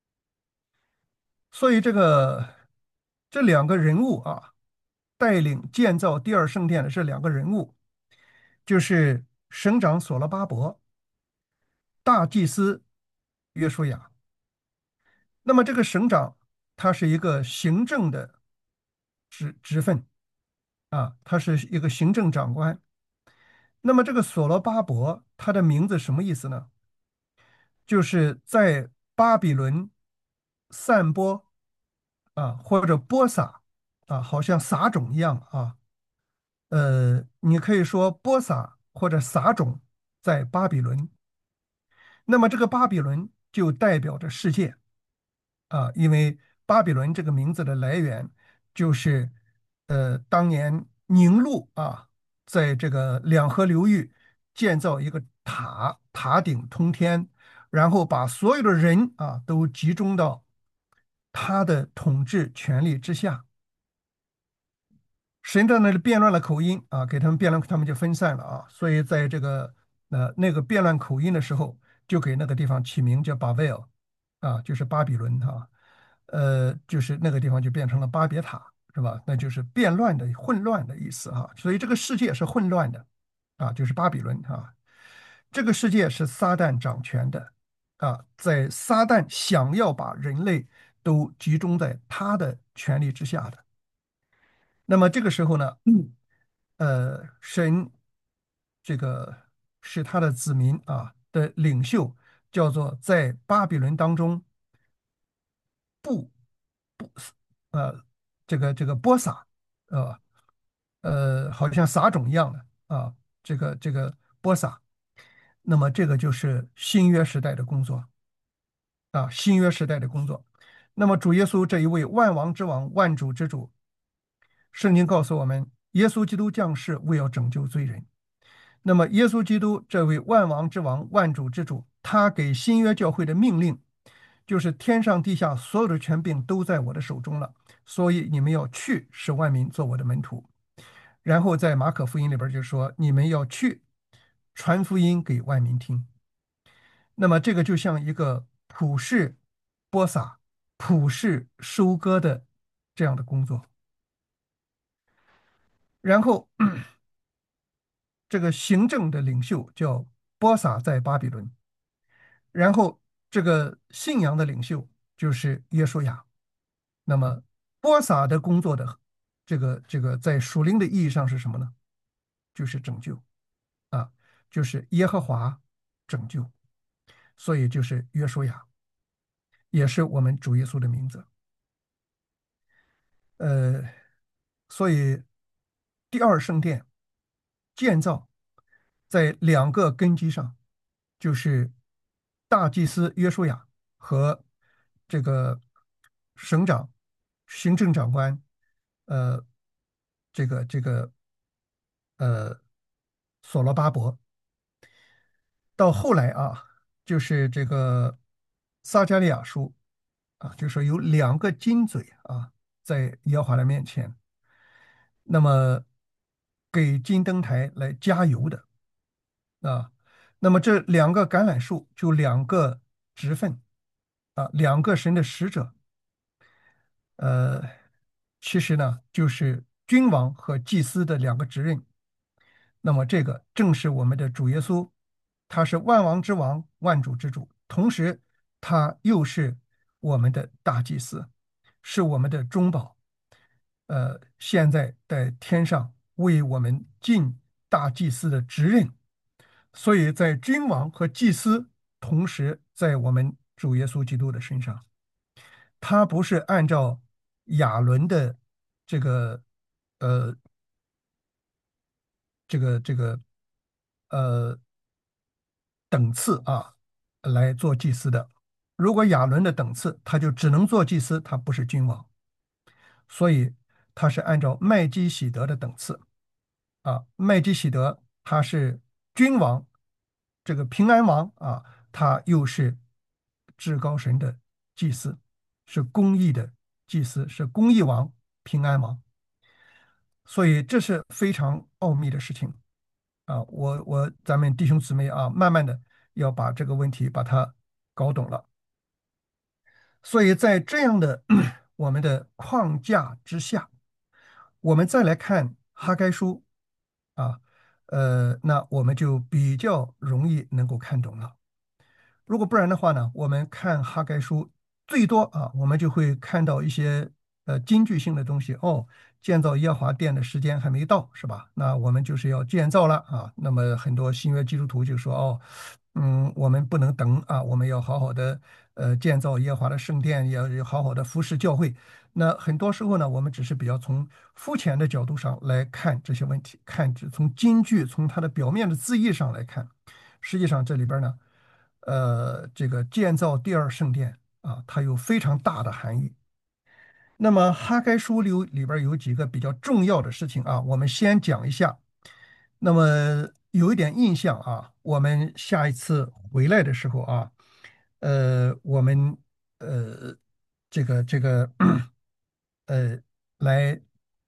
所以这个这两个人物啊，带领建造第二圣殿的这两个人物，就是省长所罗巴伯、大祭司约书亚。那么这个省长他是一个行政的职职分啊，他是一个行政长官。那么这个所罗巴伯他的名字什么意思呢？就是在巴比伦散播啊，或者播撒啊，好像撒种一样啊。呃，你可以说播撒或者撒种在巴比伦。那么这个巴比伦就代表着世界啊，因为巴比伦这个名字的来源就是呃当年宁禄啊，在这个两河流域建造一个塔，塔顶通天，然后把所有的人啊都集中到他的统治权力之下。神在那里变乱了口音啊，给他们变乱，他们就分散了啊。所以在这个呃那个变乱口音的时候，就给那个地方起名叫巴贝尔啊，就是巴比伦哈、呃，就是那个地方就变成了巴别塔，是吧？那就是变乱的、混乱的意思哈、所以这个世界是混乱的啊，就是巴比伦哈、这个世界是撒旦掌权的啊，在撒旦想要把人类都集中在他的权力之下的。那么这个时候呢，嗯，呃，神这个是他的子民啊的领袖，叫做在巴比伦当中呃这个这个播撒，呃呃，好像撒种一样的啊，这个这个播撒。那么这个就是新约时代的工作啊，新约时代的工作。那么主耶稣这一位万王之王、万主之主，圣经告诉我们，耶稣基督降世为要拯救罪人。那么，耶稣基督这位万王之王、万主之主，他给新约教会的命令就是天上地下所有的权柄都在我的手中了，所以你们要去，使万民做我的门徒。然后在马可福音里边就说，你们要去传福音给万民听。那么这个就像一个普世播撒、普世收割的这样的工作。然后这个行政的领袖叫波撒在巴比伦，然后这个信仰的领袖就是约书亚。那么波撒的工作的这个这个在属灵的意义上是什么呢？就是拯救啊，就是耶和华拯救，所以就是约书亚，也是我们主耶稣的名字。呃，所以第二圣殿建造在两个根基上，就是大祭司约书亚和这个省长、行政长官，呃，这个这个呃所罗巴伯。到后来啊，就是这个撒加利亚书啊，就说有两个金嘴啊，在耶和华的面前，那么给金灯台来加油的啊。那么这两个橄榄树就两个职分啊，两个神的使者，呃，其实呢就是君王和祭司的两个职任。那么这个正是我们的主耶稣，他是万王之王，万主之主，同时他又是我们的大祭司，是我们的中保。呃，现在在天上为我们尽大祭司的职任，所以在君王和祭司同时在我们主耶稣基督的身上，他不是按照亚伦的这个呃这个这个呃等次啊来做祭司的。如果亚伦的等次，他就只能做祭司，他不是君王，所以他是按照麦基喜德的等次啊。麦基喜德他是君王，这个平安王啊，他又是至高神的祭司，是公义的祭司，是公义王、平安王。所以这是非常奥秘的事情啊！我我咱们弟兄姊妹啊，慢慢的要把这个问题把它搞懂了。所以在这样的我们的框架之下，我们再来看哈该书啊，呃，那我们就比较容易能够看懂了。如果不然的话呢，我们看哈该书，最多啊，我们就会看到一些呃金句性的东西。哦，建造耶和华殿的时间还没到，是吧？那我们就是要建造了啊。那么很多新约基督徒就说，哦，嗯，我们不能等啊，我们要好好的呃建造耶和华的圣殿，要要好好的服侍教会。那很多时候呢，我们只是比较从肤浅的角度上来看这些问题，看只从金句从它的表面的字义上来看，实际上这里边呢。呃，这个建造第二圣殿啊，它有非常大的含义。那么哈该书里有里边有几个比较重要的事情啊，我们先讲一下。那么有一点印象啊，我们下一次回来的时候啊，呃，我们呃这个这个呃来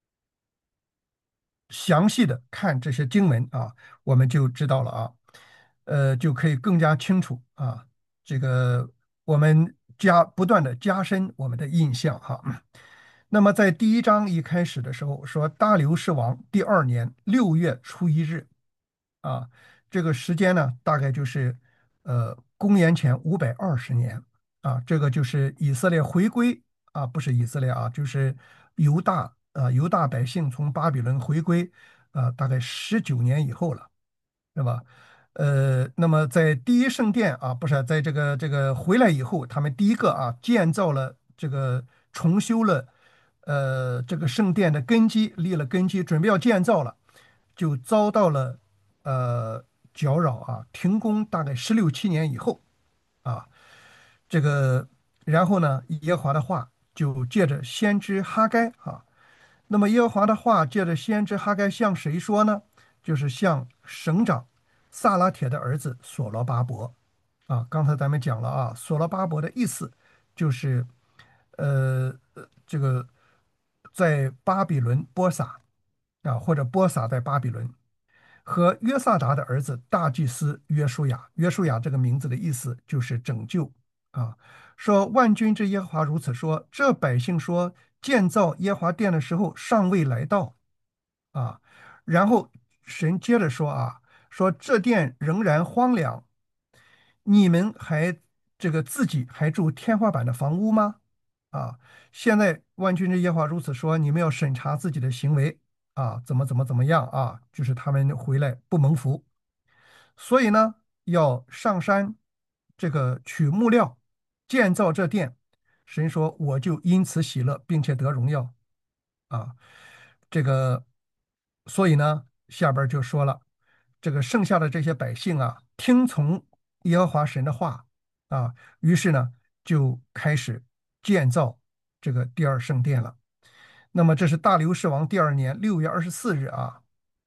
详细的看这些经文啊，我们就知道了啊，呃，就可以更加清楚啊，这个我们加不断的加深我们的印象哈。那么在第一章一开始的时候说，大流士王第二年六月初一日啊，这个时间呢大概就是呃公元前五百二十年啊，这个就是以色列回归啊，不是以色列啊，就是犹大啊，犹大百姓从巴比伦回归啊，大概十九年以后了，是吧？呃，那么在第一圣殿啊，不是在这个这个回来以后，他们第一个啊建造了这个重修了，呃，这个圣殿的根基，立了根基，准备要建造了，就遭到了呃搅扰啊，停工大概十六七年以后啊，这个然后呢，耶和华的话就借着先知哈该啊。那么耶和华的话借着先知哈该向谁说呢？就是向省长萨拉铁的儿子所罗巴伯啊。刚才咱们讲了啊，所罗巴伯的意思就是呃呃这个在巴比伦播撒啊，或者播撒在巴比伦，和约萨达的儿子大祭司约书亚。约书亚这个名字的意思就是拯救啊。说万军之耶和华如此说：这百姓说，建造耶和华殿的时候尚未来到啊。然后神接着说啊，说这殿仍然荒凉，你们还这个自己还住天花板的房屋吗？啊，现在万军之耶和华如此说，你们要审查自己的行为啊，怎么怎么怎么样啊？就是他们回来不蒙福，所以呢，要上山这个取木料建造这殿。神说，我就因此喜乐，并且得荣耀啊。这个，所以呢，下边就说了，这个剩下的这些百姓啊，听从耶和华神的话啊，于是呢，就开始建造这个第二圣殿了。那么这是大流士王第二年六月二十四日啊。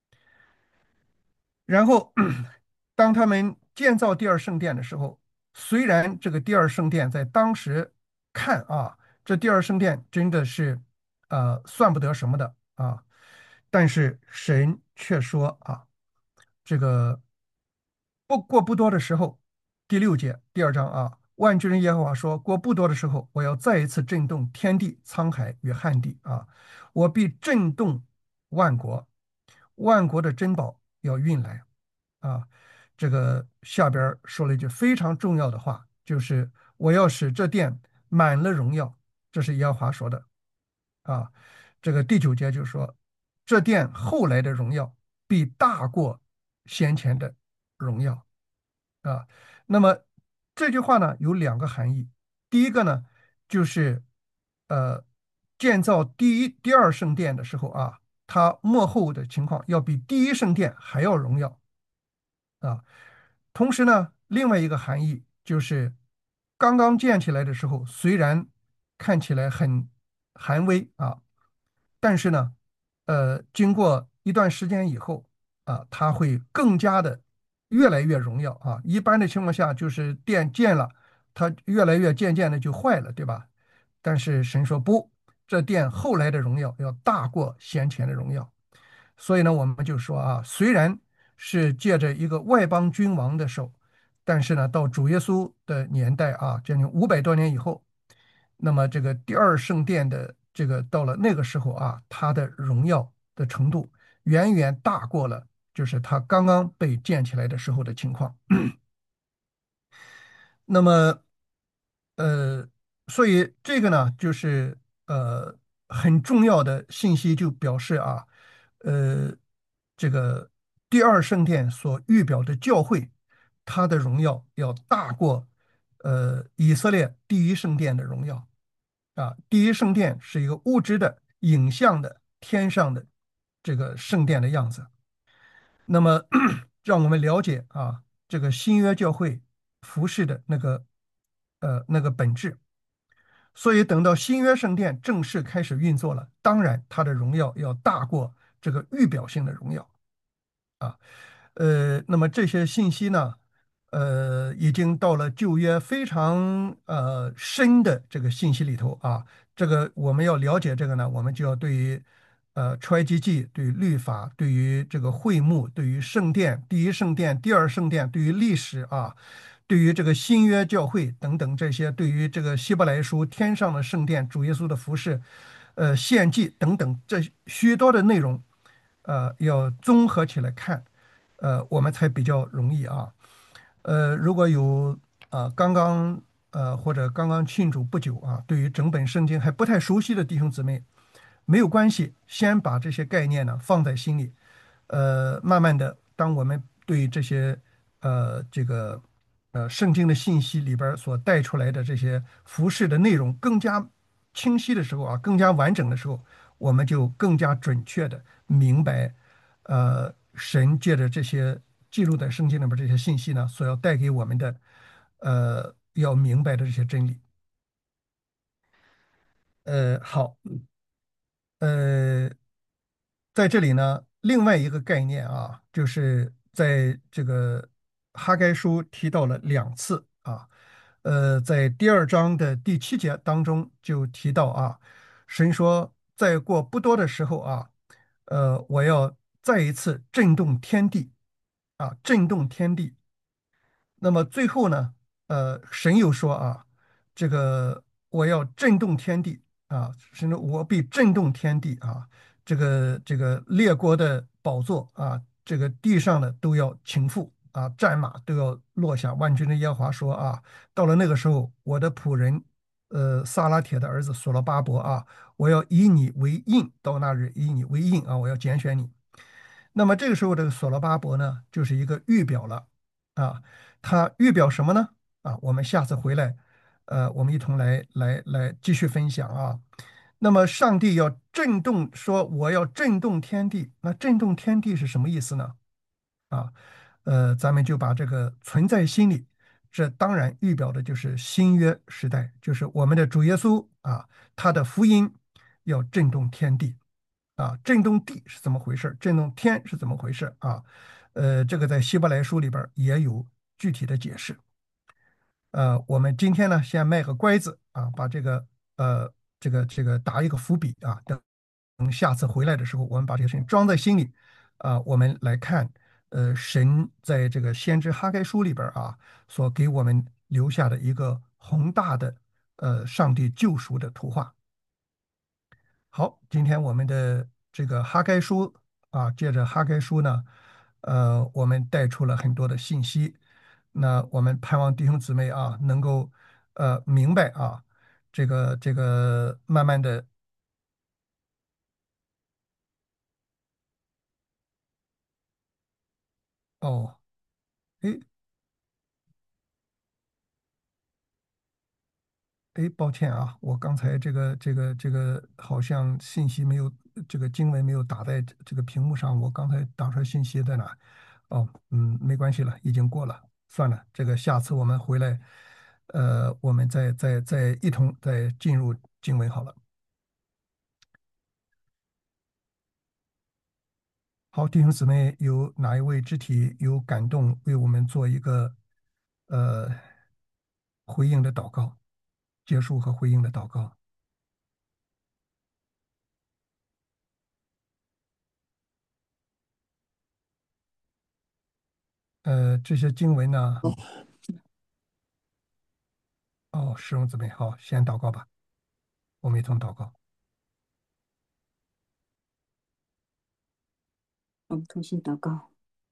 然后，当他们建造第二圣殿的时候，虽然这个第二圣殿在当时看啊，这第二圣殿真的是呃算不得什么的啊，但是神却说啊，这个不过不多的时候，第六节第二章啊， 万军之耶和华说：过不多的时候，我要再一次震动天地、沧海与旱地啊！我必震动万国，万国的珍宝要运来啊！这个下边说了一句非常重要的话，就是我要使这殿满了荣耀，这是耶和华说的啊。这个第九节就说，这殿后来的荣耀必大过先前的荣耀啊。那么这句话呢有两个含义，第一个呢就是呃建造第一、第二圣殿的时候啊，它幕后的情况要比第一圣殿还要荣耀啊。同时呢，另外一个含义就是刚刚建起来的时候，虽然看起来很寒微啊，但是呢，呃，经过一段时间以后啊，它会更加的越来越荣耀啊。一般的情况下，就是电建了，它越来越渐渐的就坏了，对吧？但是神说不，这殿后来的荣耀要大过先前的荣耀。所以呢，我们就说啊，虽然是借着一个外邦君王的手，但是呢，到主耶稣的年代啊，将近五百多年以后，那么这个第二圣殿的这个到了那个时候啊，它的荣耀的程度远远大过了，就是它刚刚被建起来的时候的情况。那么，呃，所以这个呢，就是呃很重要的信息，就表示啊，呃，这个第二圣殿所预表的教会，它的荣耀要大过呃以色列第一圣殿的荣耀啊。第一圣殿是一个物质的、影像的、天上的这个圣殿的样子。那么，让我们了解啊，这个新约教会服饰的那个呃那个本质。所以等到新约圣殿正式开始运作了，当然它的荣耀要大过这个预表性的荣耀啊。呃，那么这些信息呢，呃，已经到了旧约非常呃深的这个信息里头啊。这个我们要了解这个呢，我们就要对于呃出埃及记、对于律法、对于这个会幕、对于圣殿、第一圣殿、第二圣殿、对于历史啊，对于这个新约教会等等这些，对于这个希伯来书天上的圣殿、主耶稣的服饰、呃献祭等等这许多的内容，呃，要综合起来看。呃，我们才比较容易啊。呃，如果有啊、刚刚呃或者刚刚庆祝不久啊，对于整本圣经还不太熟悉的弟兄姊妹，没有关系，先把这些概念呢放在心里。呃，慢慢的，当我们对这些呃这个呃圣经的信息里边儿所带出来的这些服饰的内容更加清晰的时候啊，更加完整的时候，我们就更加准确的明白，呃，神借着这些记录在圣经里边儿这些信息呢，所要带给我们的呃要明白的这些真理。呃，好。呃，在这里呢，另外一个概念啊，就是在这个哈该书提到了两次啊。呃，在第二章的第七节当中就提到啊，神说，再过不多的时候啊，呃，我要再一次震动天地啊，震动天地。那么最后呢，呃，神又说啊，这个我要震动天地啊，神说我必震动天地啊，这个这个列国的宝座啊，这个地上的都要倾覆啊，战马都要落下。万军的耶和华说啊，到了那个时候，我的仆人呃撒拉铁的儿子所罗巴伯啊，我要以你为印，到那日以你为印啊，我要拣选你。那么这个时候，这个所罗巴伯呢，就是一个预表了啊。它预表什么呢？啊，我们下次回来，呃，我们一同来来来继续分享啊。那么上帝要震动，说我要震动天地，那震动天地是什么意思呢？啊，呃，咱们就把这个存在心里，这当然预表的就是新约时代，就是我们的主耶稣啊，他的福音要震动天地。啊，震动地是怎么回事？震动天是怎么回事啊？呃，这个在希伯来书里边也有具体的解释。呃，我们今天呢，先卖个乖子啊，把这个呃这个这个打一个伏笔啊，等等下次回来的时候，我们把这个事情装在心里啊，我们来看呃神在这个先知哈该书里边啊所给我们留下的一个宏大的呃上帝救赎的图画。好，今天我们的这个哈该书啊，借着哈该书呢，呃，我们带出了很多的信息。那我们盼望弟兄姊妹啊，能够呃明白啊，这个这个慢慢的哦，诶诶，抱歉啊，我刚才这个这个这个好像信息没有，这个经文没有打在这这个屏幕上，我刚才打出来信息在哪？哦，嗯，没关系了，已经过了，算了，这个下次我们回来，呃，我们再再再一同再进入经文好了。好，弟兄姊妹，有哪一位肢体有感动，为我们做一个呃回应的祷告，结束和回应的祷告？呃，这些经文呢，哦，师兄姊妹，好，先祷告吧，我们一同祷告。 我们同心祷告。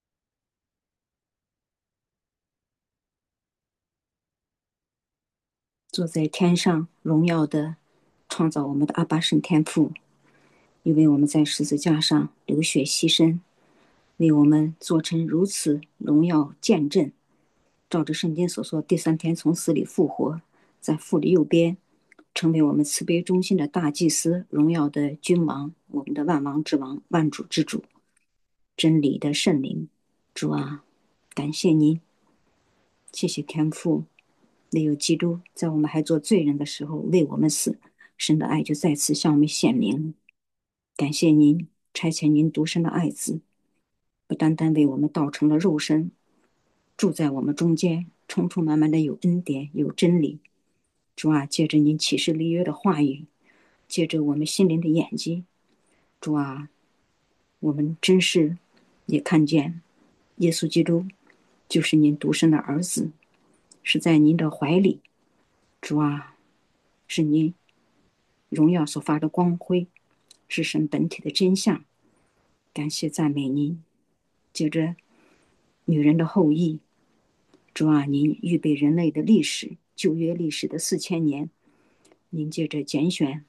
坐在天上荣耀的创造我们的阿爸神天父，因为我们在十字架上流血牺牲，为我们做成如此荣耀见证，照着圣经所说，第三天从死里复活，在父的右边，成为我们慈悲忠心的大祭司，荣耀的君王，我们的万王之王，万主之主，真理的圣灵。主啊，感谢您，谢谢天父，唯有基督在我们还做罪人的时候为我们死，神的爱就再次向我们显明。感谢您差遣您独生的爱子，不单单为我们道成了肉身，住在我们中间，充充满满的有恩典有真理。主啊，借着您启示立约的话语，借着我们心灵的眼睛，主啊，我们真是也看见耶稣基督就是您独生的儿子，是在您的怀里。主啊，是您荣耀所发的光辉，是神本体的真相。感谢赞美您，借着女人的后裔，主啊，您预备人类的历史，旧约历史的四千年，您借着拣选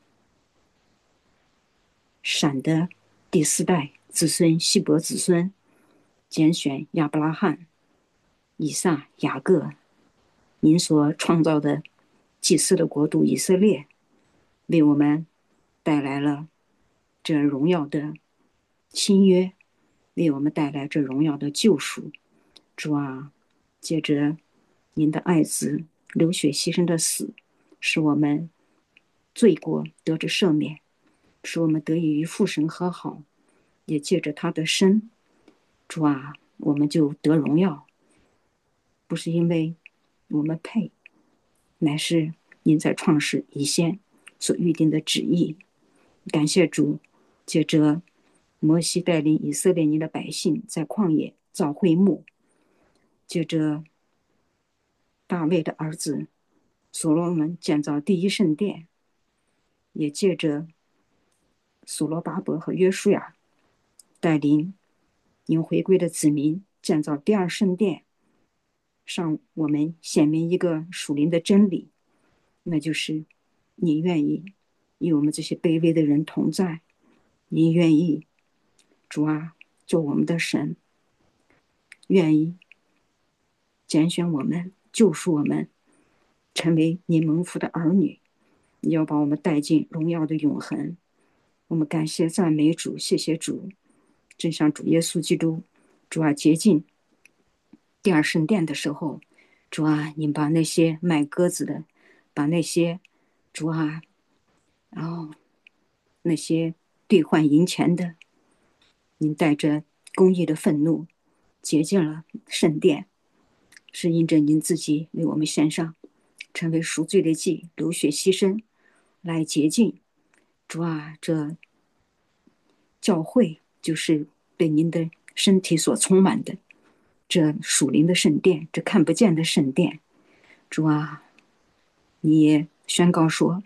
闪的第四代子孙希伯子孙，拣选亚伯拉罕、以撒、雅各，您所创造的祭司的国度以色列，为我们带来了这荣耀的新约，为我们带来这荣耀的救赎。主啊，借着您的爱子流血牺牲的死，使我们罪过得着赦免，使我们得以与父神和好，也借着他的生，主啊，我们就得荣耀，不是因为我们配，乃是您在创世以先所预定的旨意。感谢主，借着摩西带领以色列您的百姓在旷野造会幕，借着大卫的儿子所罗门建造第一圣殿，也借着所罗巴伯和约书亚带领您回归的子民建造第二圣殿，上我们显明一个属灵的真理，那就是你愿意与我们这些卑微的人同在，你愿意，主啊，做我们的神，愿意拣选我们，救赎我们，成为你蒙福的儿女，你要把我们带进荣耀的永恒。我们感谢赞美主，谢谢主，正像主耶稣基督，主啊，洁净第二圣殿的时候，主啊，你把那些卖鸽子的，把那些主啊，然后那些兑换银钱的，您带着公义的愤怒洁净了圣殿，是因着您自己为我们献上，成为赎罪的祭，流血牺牲来洁净。主啊，这教会就是被您的身体所充满的，这属灵的圣殿，这看不见的圣殿。主啊， 你也宣告说，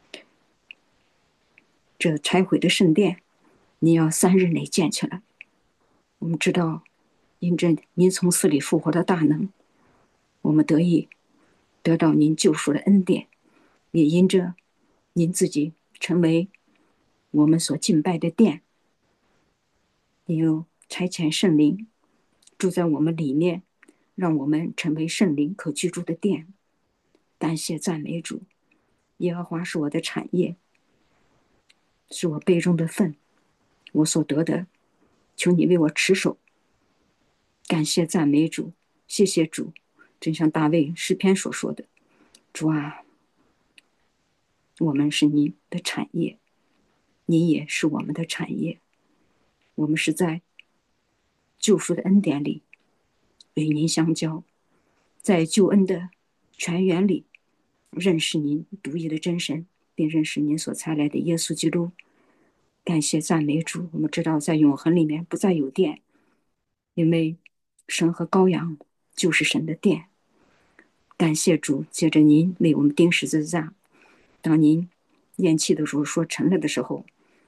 这拆毁的圣殿，你要三日内建起来。我们知道，因着您从死里复活的大能，我们得以得到您救赎的恩典，也因着您自己成为我们所敬拜的殿，你又差遣圣灵住在我们里面，让我们成为圣灵可居住的殿。感谢赞美主，耶和华是我的产业，是我杯中的分，我所得的，求你为我持守。感谢赞美主，谢谢主，正像大卫诗篇所说的，主啊，我们是你的产业，你也是我们的产业，我们是在救赎的恩典里与您相交，在救恩的泉源里认识您独一的真神，并认识您所差来的耶稣基督。感谢赞美主，我们知道在永恒里面不再有殿，因为神和羔羊就是神的殿。感谢主，借着您为我们钉十字架，当您咽气的时候说成了的时候，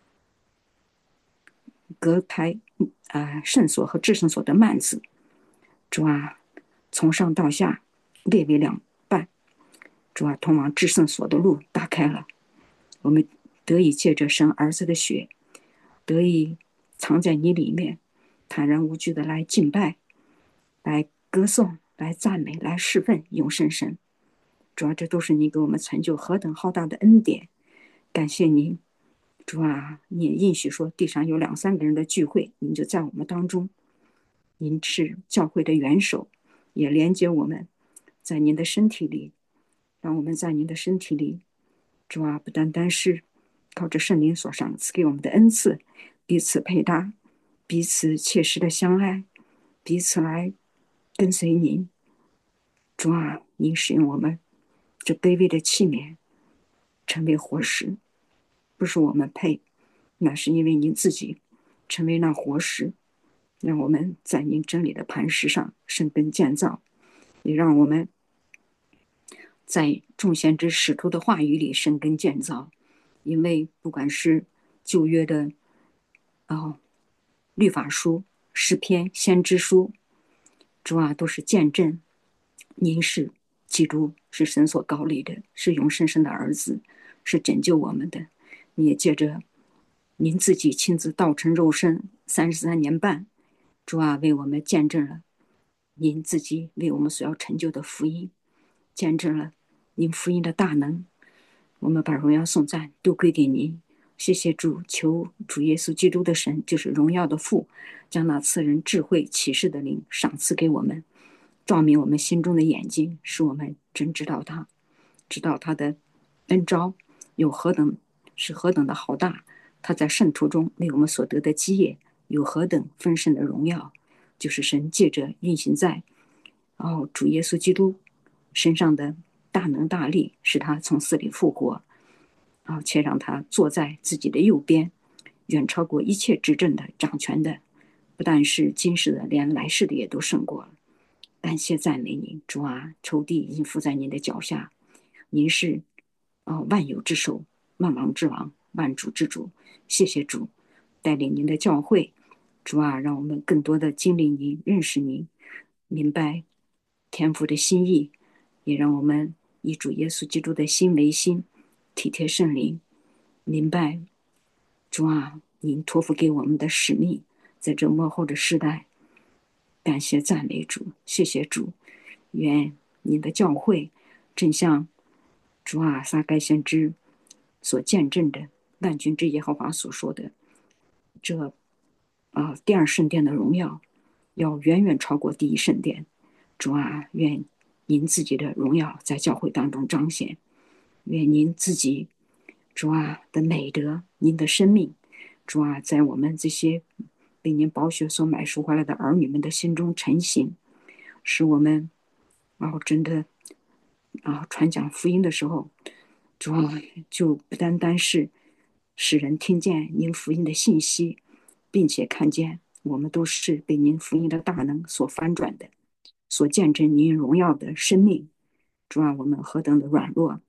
隔开啊、呃、圣所和至圣所的幔子，主啊，从上到下列为两半，主啊，通往至圣所的路打开了，我们得以借着神儿子的血，得以藏在你里面，坦然无惧的来敬拜，来歌颂，来赞美，来侍奉永生神。主啊，这都是你给我们成就何等浩大的恩典，感谢您。主啊，你也应许说地上有两三个人的聚会，您就在我们当中，您是教会的元首，也连接我们在您的身体里，让我们在您的身体里，主啊，不单单是靠着圣灵所赏赐给我们的恩赐，彼此配搭，彼此切实的相爱，彼此来跟随您。主啊，您使用我们这卑微的器皿成为活石，不是我们配，那是因为您自己成为那活石，让我们在您真理的磐石上生根建造，也让我们在众先知使徒的话语里生根建造。因为不管是旧约的哦律法书、诗篇、先知书，主啊，都是见证您是基督，是神所膏立的，是永生神的儿子，是拯救我们的。你也借着您自己亲自道成肉身三十三年半，主啊，为我们见证了您自己为我们所要成就的福音，见证了您福音的大能。我们把荣耀颂赞都归给您，谢谢主，求主耶稣基督的神，就是荣耀的父，将那赐人智慧启示的灵赏赐给我们，照明我们心中的眼睛，使我们真知道他，知道他的恩召有何等是何等的浩大，他在圣徒中为我们所得的基业有何等丰盛的荣耀，就是神借着运行在哦主耶稣基督身上的大能大力，使他从死里复活，啊，且让他坐在自己的右边，远超过一切执政的掌权的，不但是今世的，连来世的也都胜过了。感谢赞美您，主啊，仇敌已经伏在您的脚下，您是、哦、万有之首，万王之王，万主之主。谢谢主带领您的教会，主啊，让我们更多的经历您，认识您，明白天父的心意，也让我们以主耶稣基督的心为心，体贴圣灵，明白主啊，您托付给我们的使命，在这末后的时代。感谢赞美主，谢谢主，愿您的教会正像主啊撒该先知所见证的万军之耶和华所说的，这啊第二圣殿的荣耀要远远超过第一圣殿。主啊，愿您自己的荣耀在教会当中彰显，愿您自己主啊的美德，您的生命，主啊，在我们这些被您宝血所买赎回来的儿女们的心中成型，使我们然后真的啊传讲福音的时候，主啊就不单单是使人听见您福音的信息，并且看见我们都是被您福音的大能所翻转的，所见证您荣耀的生命。主啊，我们何等的软弱，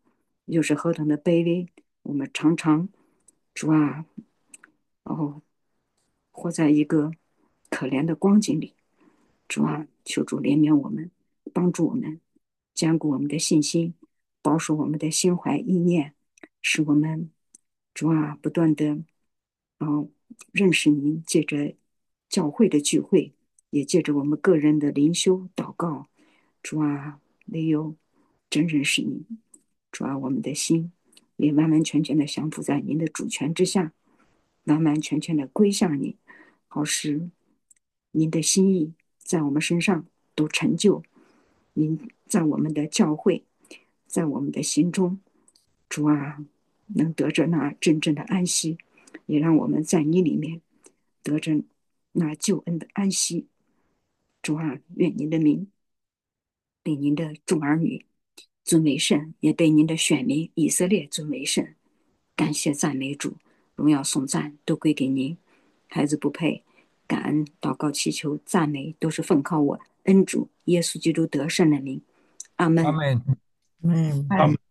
又是何等的卑微。我们常常，主啊，哦，活在一个可怜的光景里。主啊，求主怜悯我们，帮助我们，坚固我们的信心，保守我们的心怀意念，使我们主啊不断的哦认识您，借着教会的聚会，也借着我们个人的灵修祷告，主啊，唯有真认识您，主啊，我们的心也完完全全的降服在您的主权之下，完完全全的归向您，好使您的心意在我们身上都成就。您在我们的教会，在我们的心中，主啊，能得着那真正的安息，也让我们在你里面得着那救恩的安息。主啊，愿您的名被您的众儿女尊为圣，也被您的选民以色列尊为圣。感谢赞美主，荣耀颂赞都归给您。孩子不配，感恩祷告祈求赞美都是奉靠我恩主耶稣基督得胜的名。阿门。 阿门。 嗯。 阿门。